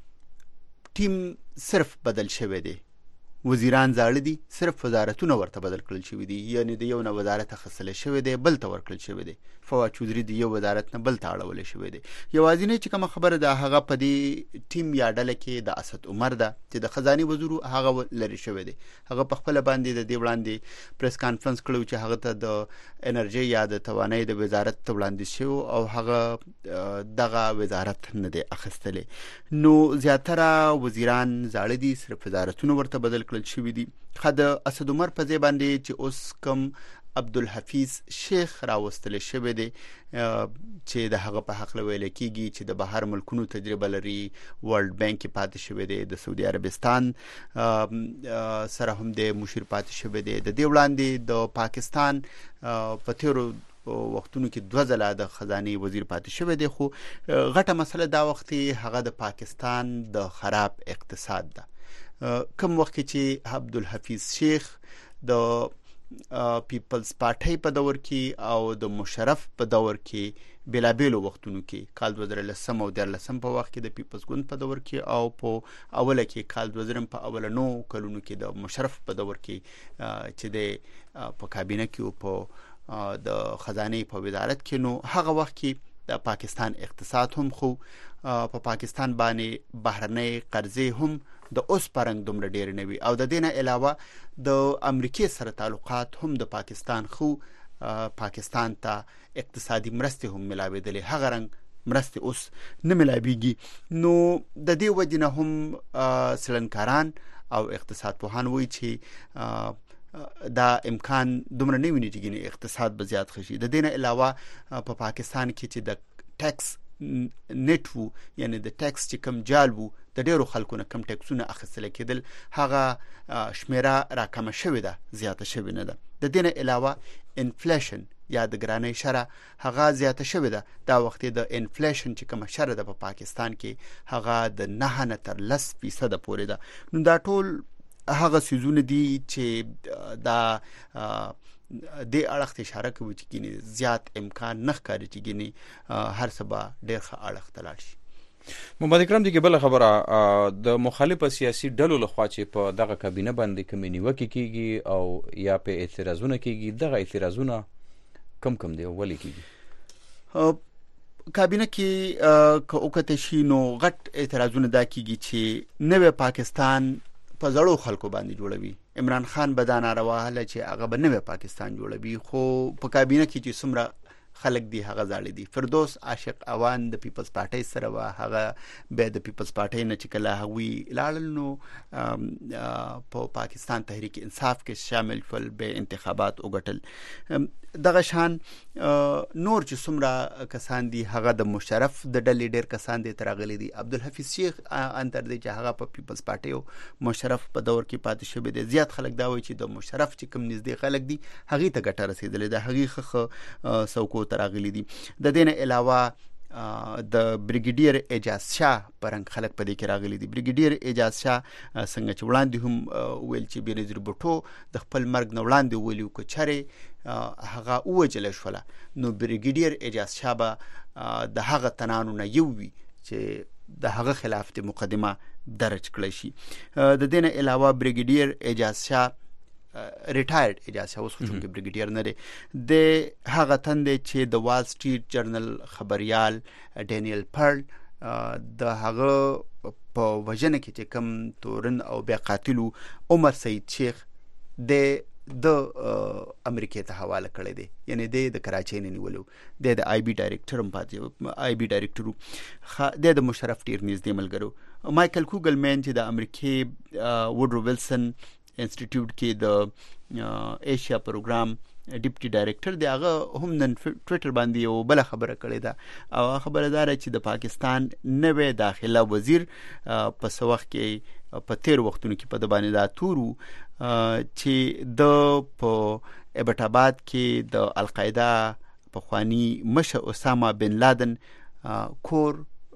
ټیم صرف بدل شوی دی. وزیران زاړه دي، صرف وزارتونه ورته بدل کړل شوي دي، یعنی د یو نه وزارت اخیستلی شوی دی بل ته ورکړل شوی دی. فواد چودھری د یو وزارت نه بل ته اړولی شوی دی. یوازینۍ چې کومه خبره ده هغه په دې ټیم یا ډله کې د اسد عمر ده چې د خزانې وزیر هغه لرې شوی دی. هغه په خپله باندې د دې وړاندې پریس کانفرنس کړی چې هغه ته د انرژي یا د توانایي د وزارت ته وړاندیز شوی او هغه دغه وزارت نه دی اخیستلی. نو زیاتره وزیران زاړه دي، صرف وزارتونه ورته بدل کړل شوي دي. خو د اسد عمر په ځای باندې چې اوس کوم عبدالحفیظ شیخ راوستل شوی دی چې د هغه په حق ویل کېږي چې د بهر ملکونو تجربه لري، ورلد بانک کې پاتې شوی دی، د سعودي عربستان سره هم د مشیر پاتې شوی دی. د دې وړاندې د پاکستان په تیرو وختونو کې دوه ځله د خزانې وزیر پاتې شوی دی. خو غټه مسله دا وخت هغه د پاکستان د خراب اقتصاد ده. کوم وخت چې عبدالحفیظ شیخ د پیپلز پارټۍ په دور کې او د مشرف په دور کې بېلابېلو وختونو کې کال دوه زره لسم او دیارلسم په وخت کې د پیپلز ګوند په دور کې او په اوله کې کال دوه زره په اولنو کلونو کې د مشرف په دور کې چې د په کابینه کې او په د خزانې په وزارت کې، نو هغه وخت کې د پاکستان اقتصاد هم خو په پاکستان باندې بهرنۍ قرضې هم د اوس پرنګ دومره ډېر نه وي او د دې نه علاوه د امریکې سره تعلقات هم د پاکستان خو پاکستان ته اقتصادي مرستې هم ملاوېدلې، هغه رنګ مرستې اوس نه ملاویږي. نو د دې وجې نه هم څېړنکاران او اقتصاد پوهان وایي چې دا امکان دومره نه ویني چې اقتصاد به زیات ښه شي. د دې نه علاوه په پا پاکستان کې چې د ټیکس نیټ وو، یعنی د ټیکس چې کم جال وو، د ډیرو خلکو نه کم ټیکسونه اخیستل کېدل، هغه شمیره راکمه شوې ده، زیاته شوې نه ده. د دې نه علاوه انفلیشن یا د ګرانۍ شره هغه زیاته شوې ده. دا وخت د انفلیشن چې کومه شره ده په پاکستان کې هغه د نه نه تر لس فیصده پورې ده. نو دا ټول هغه څیزونه دي چې دا د اړخ ته اشاره کوي چې ګینه زیات امکان نه ښکاري چې ګینه هر څه به ډېر ښه اړخ ته لاړ شي. محمد اکرم دغه بل خبره د مخالفه سیاسي ډلو لخوا چې په دغه کابینه باندې کومې نیوکې کیږي او یا په اعتراضونه کیږي، دغه اعتراضونه کم کم دی او ولې کیږي؟ کابینه کې که وکتل شي نو غټ اعتراضونه دا کیږي چې نوې پاکستان په زړو خلکو باندې جوړوي. عمران خان به دا ناروا هله چې هغه به نوې پاکستان جوړوي، خو په کابینه کې چې څومره خلک دي هغه زاړه دي. فردوس عاشق اوان د پیپلز پارټۍ سره و، هغه به د پیپلز پارټۍ نه چې کله هغوی لاړل نو په پاکستان تحریک انصاف کې شامل شول، به انتخابات وګټل. دغه شان نور چې څومره کسان دي هغه د مشرف د ډلې ډېر کسان دي تراغلي دي. عبدالحفیظ شیخ انتر دی چې هغه په پیپلز پارټۍ او مشرف په دور کې پاتې شوی دی. زیات خلک دا وایي چې د مشرف چې کوم نږدې خلک دي هغې ته ګټه رسېدلې ده، هغې ښه څوکو تراغلي دي. د دې نه علاوه د بریګیډیر اعجاز شاه پرنګ خلک په دې کې راغلي دي. بریګیډیر اعجاز شاه څنګه چې وړاندې هم ویل چې بېنظیر بوټو د خپل مرګ نه وړاندې ویلي وو که چرې هغه ووژله شوله نو بریګیډیر اعجاز شاه به د هغه تنانو نه یو وي چې د هغه خلاف د مقدمه درج کړی شي. د دې نه علاوه بریګیډیر اعجاز شاه ریټایرډ اعجاز شاه اوس خو چونکې بریګیډیر نه دی، د هغه تن دی چې د وال سټریټ جرنل خبریال ډینیل پرل د هغه په وژنه کې چې کوم تورن او بیا قاتلو عمر سید شیخ د د امریکا ته حواله کړی دی، یعنی د کراچۍ نه نیولو، د آی بي ډایریکټر هم پاتې آی بي ډایریکټر د مشرف ډیر نږدې ملګرو. مایکل کوګلمین چې د امریکا وډرو ویلسن انسټیټیوټ کې د ایشیا پروګرام ډیپټي ډایریکټر دی، هغه هم نن ټویټر باندې یو بل خبره کړې ده، او خبره دار چې د پاکستان نوې داخله وزیر په سوخ کې په تیر وختونو کې په د باندې دا تورو چې د په ابټ آباد کې د القاعده پخوانی مشر اسامه بن لادن کور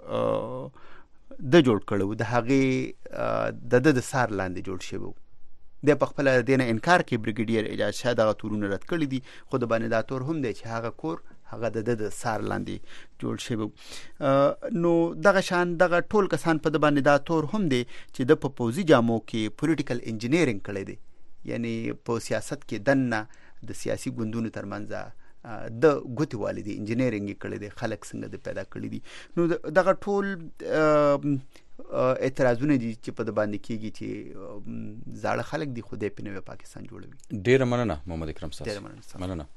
د جوړ کړو، د هغه د د سار لاندې جوړ شوی د په خپل دینه انکار کې بریګیډیر اجازه شاه دغه تورونه رد کړی دي، خو د باندې دا تور هم دی چې هغه کور هغه د د سار لاندې جوړ شوی. نو دغه شان دغه ټول کسان په د باندې دا تور هم دی چې د په پوزي جامو کې پولیټیکل انجینیرینګ کړی دی، یعنی په سیاست کې دنه د سیاسي ګوندونو ترمنځ د ګوتې والدي انجینیرینګ کړی دی، خلک څنګه د پیدا کړی دي. نو دغه ټول اعتراضونه دي چې په د باندې کېږي چې زاړه خلک دي خو دې په نوې پاکستان جوړوي. ډېره مننه محمد اکرم صاحب. ډېره مننه. مننه.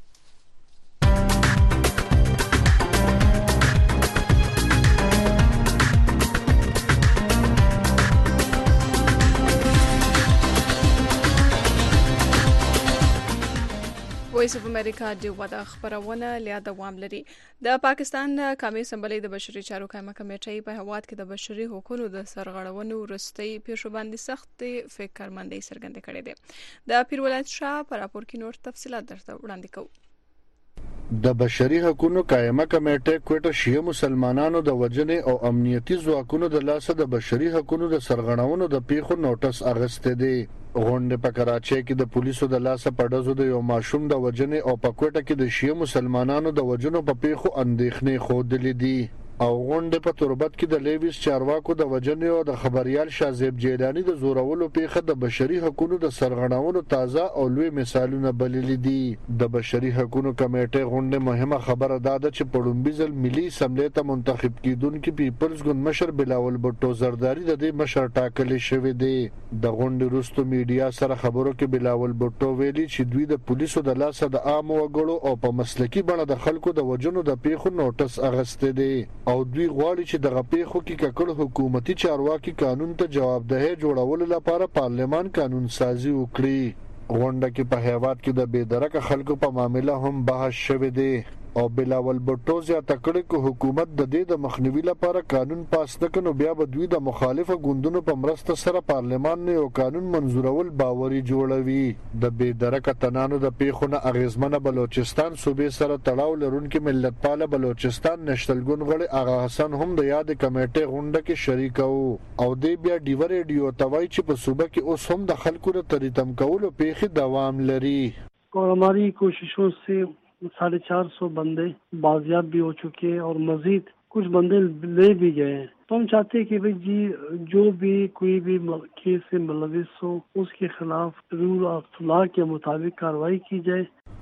وایس اف امریکا د ودا خبرونه لیا دوام لري. د پاکستان قومي اسمبلی د بشري چارو قائمه کمیټې په هواد کې د بشري حقوقو د سرغړونو ورستۍ پیښو باندې سخت فکرمندۍ څرګنده کړې ده. د پیر ولایت شاه پر راپور کې نور تفصيلات درته وړاندې کوو. د بشري حقوقو قائمه کمیټه کوټه شیعه مسلمانانو د وجنې او امنیتي ځواکونو د لاسه د بشري حقوقو د سرغړونو د پیښو نوټس اغسته دي. غونډه په کراچۍ کې د پولیسو د لاسه پډزو د یو ماشوم د وجنې او په کوټه کې د شیعه مسلمانانو د وجنو په پیښو اندېښنې خوده لیدي. او غونډه په تربت کې د لیویس چارواکو د وجنې او د خبريال شازیب جیلانی د زورولو پیښه د بشري حقوقو د سرغړونو تازه او لوی مثالونه بللي دي. د بشري حقوقو کمیټې غونډه مهمه خبره ده چې په لومړي ځل ملي اسمبلی ته منتخب کیدونکو پیپلز ګوند مشر بلاول بټو زرداری د دې مشر ټاکل شوی دی. د غونډې وروسته میډیا سره خبرو کې بلاول بټو ویلي چې دوی د پولیسو د لاسه د عام وګړو او په مسلکي بڼه د خلکو د وجنو د پیښو نوټس اغسته دي او دوی غواړي چې د غپېخو کې ککړ حکومتي چارواکي قانون ته جوابدهي جوړولو لپاره پارلمان قانون سازي وکړي. غونډه کې په هیواد کې د بېدرکه خلکو په معاملې هم بحث شوی دی او بلاول بټو زیاته کړې چې حکومت د دې د مخنیوي لپاره قانون پاس نکړي، بیا به دوی د مخالفه ګوندونو په مرسته سره پارلمان نه یو قانون منزورول باوري جوړوي. د بېدرکه تنانو د پیښو نه اغیزمنه بلوچستان صوبې سره تړاو لرونکي ملتپاله بلوچستان نېشنل ګوند غړي آغا حسن هم د یاد کمیټې غونډه کې شریک وو او دې بیا ډیو ریډیو توای چې په صوبه کې اوس هم د خلکو د تریتم کولو پیښې دوام لري. और हमारी कोशिशों से साढ़े चार सौ बंदे बाजियाब भी हो चुके हैं और मजीद कुछ बंदे ले भी गए हैं. तो हम चाहते हैं कि भाई जी जो भी कोई भी केस से मुलविस हो उसके खिलाफ रूल ऑफ लॉ के मुताबिक कार्रवाई की जाए.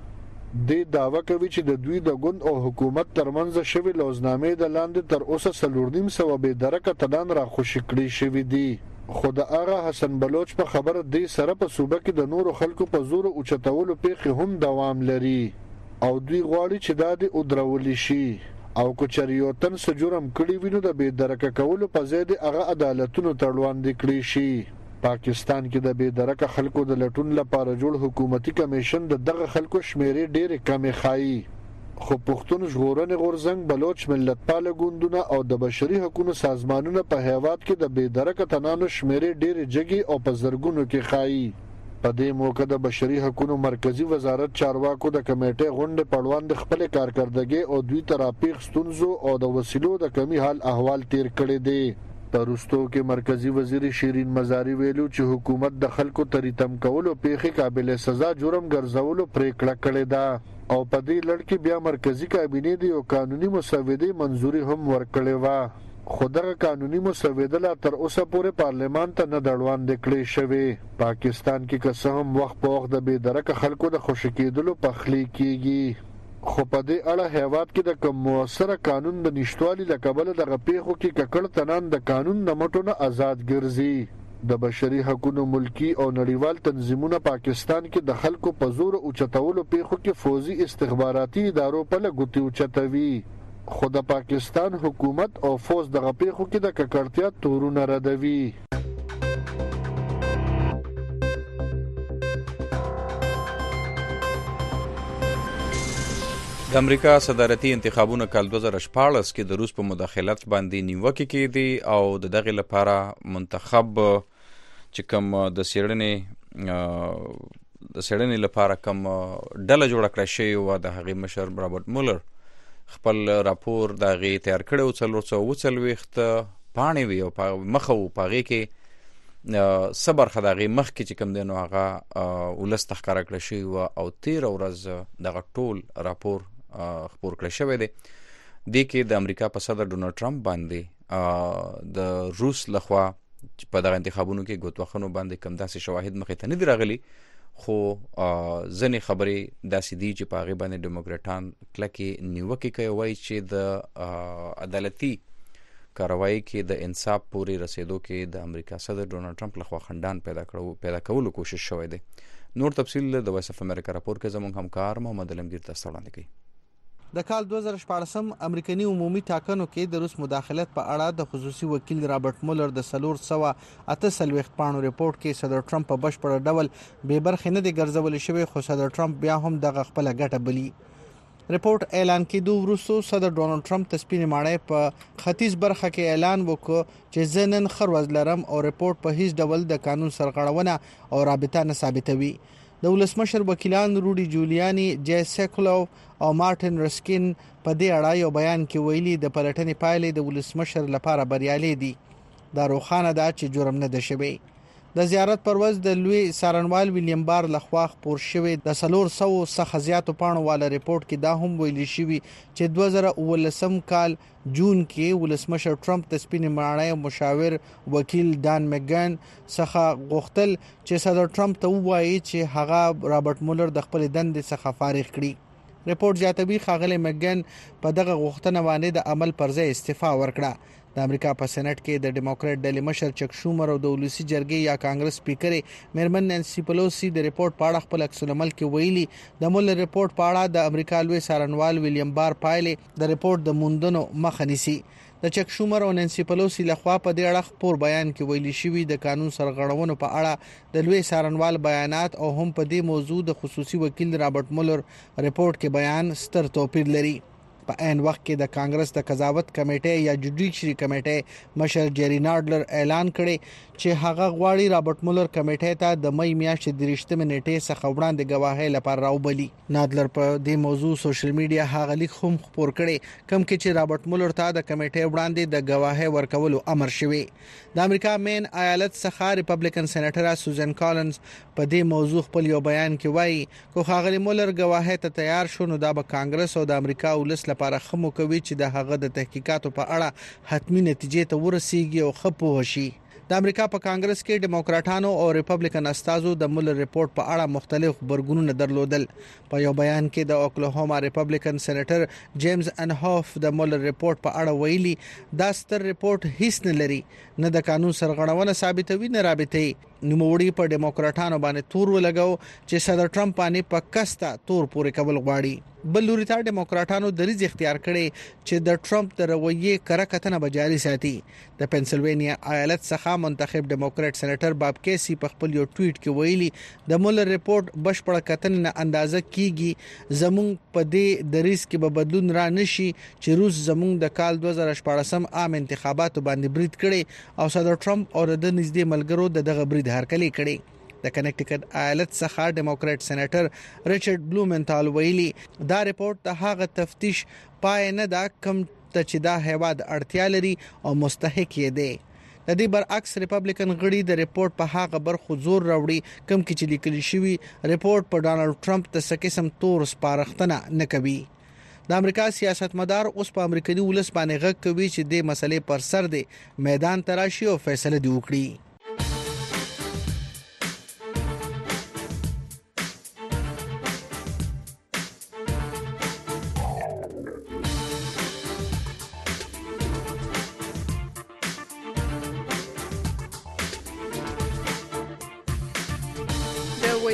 د داوا کوي چې د دوی د ګوند او حکومت ترمنځ شوی لوزنامې د لاندې تر اوسه څلورنیم سوه بې درکه تنان را خوشي کړي شوي دي. خو د آغا حسن بلوچ په خبره دی سره په صوبه کې د نورو خلکو په زور اوچتولو پیښې هم دوام لري او دوی غواړي چې دا د ودرولي شي او که چریوتن څه جرم کړي وي نو د بې درکه کولو په ځای د هغه عدالتونو ته وړاندې کړي شي. پاکستان کې د بې درکه خلکو د لټون لپاره جوړ حکومتي کمیشن د دغه خلکو شمیرې ډېرې کمې ښایي، خو پښتون ژغورنې غورځنګ بلوچ ملتپاله ګوندونه او د بشري حقوقو سازمانونه په هیواد کې د بې درکه تنانو شمیرې ډېرې جګې او په زرګونو کې ښایي. په دې موقع د بشري حقوقو مرکزی وزارت چارواکو د کمیټې غونډې په وړاندې خپل کارکردګي او دوی ترافیق ستونزو او د وسیلو د کمی حال احوال تیر کړي دي. پرستو کې مرکزی وزیر شیرین مزاری ویلو چې حکومت د خلکو تریتم کولو پیښې قابل سزا جرم ګرځولو پریکړه کړې ده او په دې لړ کې بیا مرکزی کابینه دی او قانوني مسودې منزوري هم ورکړې و، خو دغه قانوني مسوده لا تر اوسه پورې پارلمان ته نه دړوان کړې شوې. پاکستان کې که هم وخت په وخت د بې درکه خلکو د خوشي کېدلو پخلی کیږي، خو په دې اړه هیواد کې د کوم موثره قانون د نشټوالي له کبله د غپېخو کې ککړ تنان د قانون د مټو نه آزاد ګرځي. د بشري حقوقو ملکی او نړیوال تنظیمونه پاکستان کې د خلکو په زور اوچتولو پیښو کې فوزي استخباراتي ادارو په لګوتي اوچتوي خو د پاکستان حکومت او فوز دغه پیښو کې د ککړتیا تورونه ردوي. د امریکا صدارتي انتخابونه کال دوه زره شپاړس کې د روس په مداخلت باندې نیوکې کېدي او د دغه لپاره منتخب چې کوم د سیړنې د سیړنې لپاره کوم ډله جوړه کړې شوې و د هغې مشر رابرټ مولر خپل راپور د هغې تیار کړی و څلور سوه اووه څلوېښت پاڼې وي او مخه و په هغې کې څه برخه د هغې مخکې چې کوم دی نو هغه ولس ته ښکاره کړی شوې وه او تېره ورځ دغه ټول راپور خپور کړی شوی دی. دې کې د امریکا په صدر ډونالډ ټرمپ باندې د روس لخوا په دغه انتخابونو کې ګوتوخنو باندې کم داسې شواهد مخې ته نه دي راغلي خو ځینې خبرې داسې دي چې په هغې باندې ډیموکریټان کلکې نیوکې کوي وایي چې د عدالتي کاروایی کې د انصاف پورې رسیدو کې د امریکا صدر ډونالډ ټرمپ لخوا خنډان پیدا کړو پیدا کولو کوشش شوی دی. نور تفصیل د وایس اف امریکا راپور کې زموږ همکار محمد علمگیر تاسو وړاندې کوي. د کال دوه زره شپاړسم امریکایي عمومي ټاکنو کې د روس مداخلت په اړه د خصوصي وکیل رابرټ مولر د څلور سوه اته څلوېښت پاڼو ریپورت کې صدر ټرمپ په بشپړ ډول بې برخې نه دی ګرځولی شوی خو صدر ټرمپ بیا هم دغه خپله ګټه بلي. ریپورت اعلان کېدو وروسته صدر ډونالډ ټرمپ د سپینې ماڼۍ په ختیځ برخه کې اعلان وکړ چې زه نن ښه ورځ لرم او ریپورت په هیڅ ډول د قانون سرغړونه او رابطه نه ثابتوي. د ولسمشر وکیلان روډي جولیاني، جی سیکولو او مارټن رسکین په دې اړه یو بیان کې ویلي د پلټنې پایلې د ولسمشر لپاره بریالي دي. دا روښانه ده چې جرم نه ده شوی. د زیارت پر ورځ د لوی څارنوال ویلیام بار لخوا خپور شوی د څلور سوه څخه زیاتو پاڼو والا ریپورت کې دا هم ویلي شوي چې دوه زره اوولسم کال جون کې ولسمشر ټرمپ د سپینې ماڼۍ مشاور وکیل ډان مګن څخه غوښتل چې صدر ټرمپ ته ووایي چې هغه رابرټ مولر د خپل دندې څخه فارغ کړي. ریپورت زیاتوي ښاغلی مګن په دغه غوښتنه باندې د عمل پر ځای استعفا ورکړه. د امریکا په سېنات کې د ډیموکرات ډلې مشر چک شومر او د ولسي جرګې یا کانګرس سپیکر میرمن نانسي پلوسی د ریپورت په اړه خپل عکس العمل کې ویلي د مولر ریپورت په اړه د امریکا لوی څارنوال ویلیام بار پایلې د ریپورت د موندنو مخه نیسي. د چک شومر او نانسي پلوسی لخوا په دې اړه خپور بیان کې ویلي شوي د قانون سرغړونو په اړه د لوی څارنوال بیانات او هم په دې موضوع د خصوصي وکیل رابرټ مولر ریپورت کې بیان ستر توپیر لري. په عین وخت کې د کانګرس د قضاوت کمیټې یا جوډیشري کمیټې مشر جری ناډلر اعلان کړي چې هغه غواړي رابرټ مولر کمیټې ته د مې میاشتې د درېشتمې نیټې څخه وړاندې ګواهۍ لپاره راوبلي. ناډلر په دې موضوع سوشل میډیا هغه لیک هم خپور کړي کوم کې چې رابرټ مولر ته د کمیټې وړاندې د ګواهۍ ورکولو امر شوی. د امریکا مین ایالت څخه ریپبلیکن سېنیټره سوزن کالنز په دې موضوع خپل یو بیان کې وایي کو ښاغلی مولر ګواهۍ ته تیار شو نو دا به کانګرس او د امریکا ولس لپاره خمو کوي چې د هغه د تحقیقاتو په اړه حتمی نتیجې ته ورسیږي او ښه پوه شي. د امریکا په کانګرس کې ډیموکراټانو او ریپبلیکن استازو د مولر ریپورت په اړه مختلف خبرګونونه درلودل. په یو بیان کې د اوکلاهوما ریپبلیکن سېنیټر جیمز انهوف د مولر ریپورت په اړه ویلي دا ستر ریپورت هیڅ نه لري، نه د قانون سرغړونه ثابتوي نه رابطه. نوموړي په ډیموکراټانو باندې تور ولګاو چې صدر ټرمپ باندې په کستا تور پورې کول غواړي. بل لوري ته ډیموکراټانو دریځ اختیار کړي چې د ټرمپ د رویې کره کتنه به جاري ساتي. د پنسلوانیا ایالت څخه منتخب ډیموکراټ سېنیټر باب کیسی په خپل یو ټویټ کې ویلي د مولر ریپورت بشپړه کتنه نه اندازه کیږي زموږ په دې دریځ کې به بدلون را نشي چې روس زموږ د کال دوه زره شپاړسم عام انتخاباتو باندې برید کړي او صدر ټرمپ او د نږدې ملګرو د دغه برید هرکلی کړي. د کنیکټیکټ ایالت څخه ډیموکراټ سېنیټر ریچارډ بلومنتال ویلي دا ریپورت د هغه تفتیش پای نه دا کم ته چې دا هیواد اړتیا لري او مستحق یې دی. د دې برعکس ریپبلیکن غړي د ریپورت په هغه برخو زور راوړي کم کې چې لیکل شوی ریپورت په ډانلډ ټرمپ د سکیسم تور سپارښتنه نه کوي. د امریکا سیاستمدار اوس په امریکایي ولس باندې غږ کوي چې د مسلې پر سر دی میدان تراشي او فیصله دی وکړي.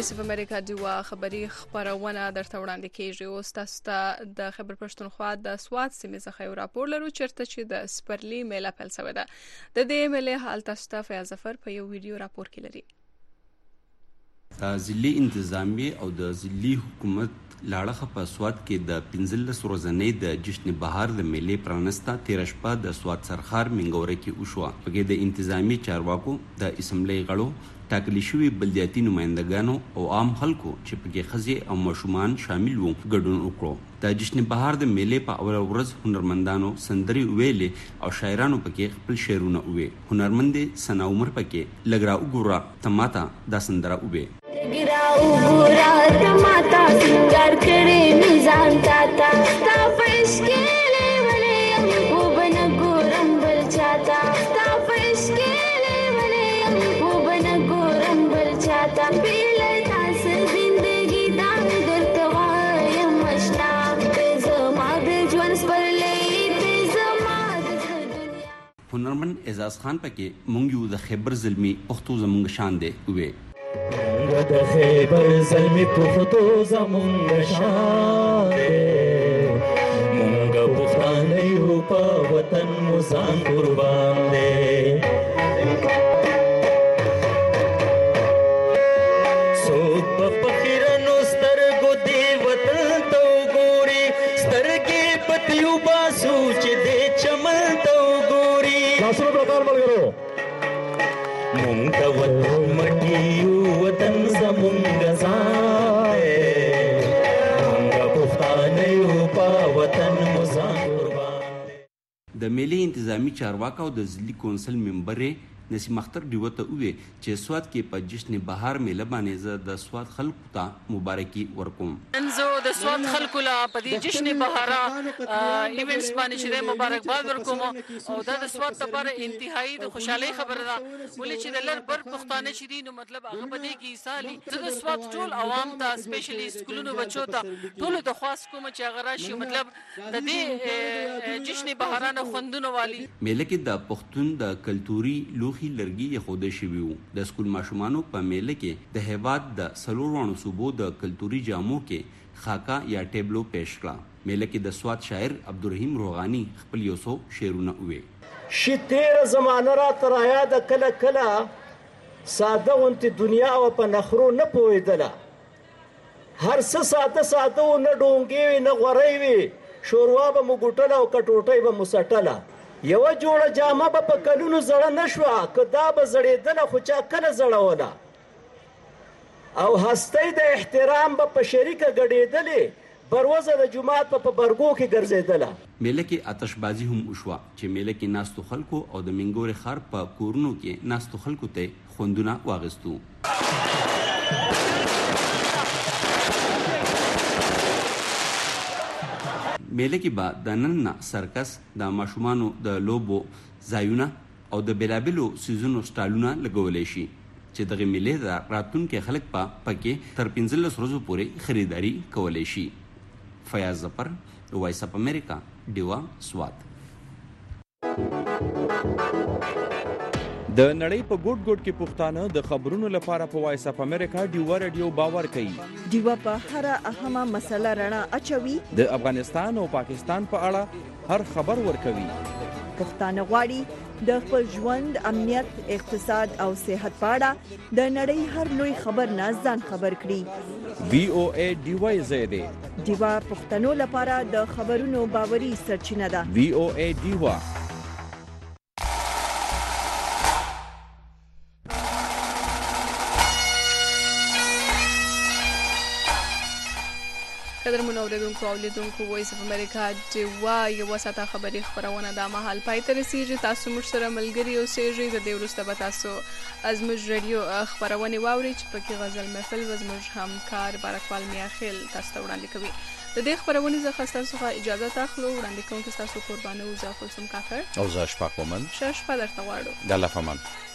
وایس اف امریکا دیوا خبری خبرونه درته وړاندې کیږي. اوس تاسو ته د خیبر پښتونخوا د سوات سیمې څخه یو راپور لرو چیرته چې د سپرلی میله پیل شوې ده. د دې میلې حال تاسو ته فیاض ظفر په یو ویډیو راپور کې لري. د ضلعي انتظامیه او د ضلعي حکومت لاړخه په سوات کې د پنځلس ورځې د جشن بهار د میلې پرانستا تیر شپه د سوات سرخار منګورې کې وشو. په د انتظامی چارواکو د اسمبلی غړو ټاکلي شوي بلدیاتي نمائندګانو او عام خلکو چې پکې ښځې او ماشومان شامل وو ګډون وکړو. د جشن بهار د میلې په اوله ورځ هنرمندانو سندري ویلې او شاعرانو پکې خپل شعرونه وې. هنرمند سنا عمر پکې لګرا وګورا تماتا دا سندره وې. لګرا وګورا تماتا سنگار کړي میزان تاتا تا پښ کې لولې او بن ګورم بل چاته تا پښ کې چاہتا پیل تاس زندگی دام در توایم اشنا تیز ماد جوانس پر لئی تیز ماد دنیا. هنرمند اعزاز خان پکې مونږ یو د خیبر زلمی پښتو زمونږ شان دی وې. مونږ د خیبر زلمی پښتو زمونږ شان دی مونږ پښتانه یو په وطن مو ځان قربان دی. مونږ ته وطن مټي وطن زمونږ ځان مونږ پښتانه یو په وطن مو ځان قربان. د میلې انتظامی چارواکو د ضلعي کونسل ممبر نسیم اختر دیوته وې چې سوات کې په جشن بهار میله باندې زه د سوات خلکو ته مبارکي ورکوم. انزو د سوات خلکو لا په دې جشن بهار ایونټس باندې چې مبارکباد ورکوم او دا د سوات لپاره انتهایی د خوشحالي خبره ده ولې چې د لر بر پښتانه چې دي نو مطلب هغه په دې کې سالي زه د سوات ټول عوام ته سپیشلی سکولونو بچو ته ټول د خاص کوم چې هغه راشي مطلب د دې جشن بهارانه خوندونه والی. میله کې د پښتون د کلتوري لوخي لرګي خوده شوی وو. د سکول ماشومانو په میله کې د هیواد د سلوروانو صوبو د کلتوري جامو کې خاکا یا ټیبلو پیش کړه. میله کې د سوات شاعر عبدالرحیم روغانی خپل یو څو شعرونه وې. شي تیر زمانه را تر یاد کله کله ساده ونت دنیا او په نخرو نه پویدله هر څه ساده ساده و نه ډونګي نه غوري وي شوروا به مو ګټله او کټوټي به مو سټله یو جوړه جامه به په کلونو زړه نشوه که دا به زړېدله خو چا کله زړوله او هستۍ د احترام به په شریکه ګډېدلې بروزه د جماعت په برګو کې ګرځېدله. میله کې آتشبازي هم وشوه چې میله کې ناستو خلکو او د منګورې ښار په کورونو کې ناستو خلکو ته خوندونه واغستو. میله کې به د نن سرکس د ماشومانو د لوبو ځایونه او د بیلابلو سیزونو سټالونه لګولی شي چې دغه میلې د راتلونکي خلک په پکې تر پنځلس ورځو پورې خریداري کولی شي. فیاض ظفر وایس اف امریکا ډیوا سوات. د نړۍ په ګوټ ګوټ کې پښتانه د خبرونو لپاره په وایس اف امریکا ډیوا رادیو باور کوي. ډیوا په هر اهمه مسله رڼا اچوي. د افغانستان او پاکستان په اړه هر خبر ورکوي. پښتانه غواړي د خپل ژوند امنیت اقتصاد او صحت په اړه د نړۍ هر لوی خبر نه ځان خبر کړي. وی او ای ډیوا زیاده ډیوا پښتنو لپاره د خبرونو باوري سرچینه ده. وی او ای ډیوا. قدر منوریدونکو او لیدونکو وایس اف امریکا ډیوا یو ساته خبري خبرونه د مهال پای ته رسیږي. تاسو موږ سره ملګري اوسئ. د دې وروسته به تاسو ازموږ رادیو خبرونه واورئ چې پکې غزل محفل وزموږ همکار بارکوال میاخیل تاسو ته وړاندې کوي. د دې خبرونه څخه تاسو ته اجازه اخلو. وړاندې کوم تاسو قربانو زه خپل سم کاکر او زه شپه کومن شپه درته واړو د الله فمان.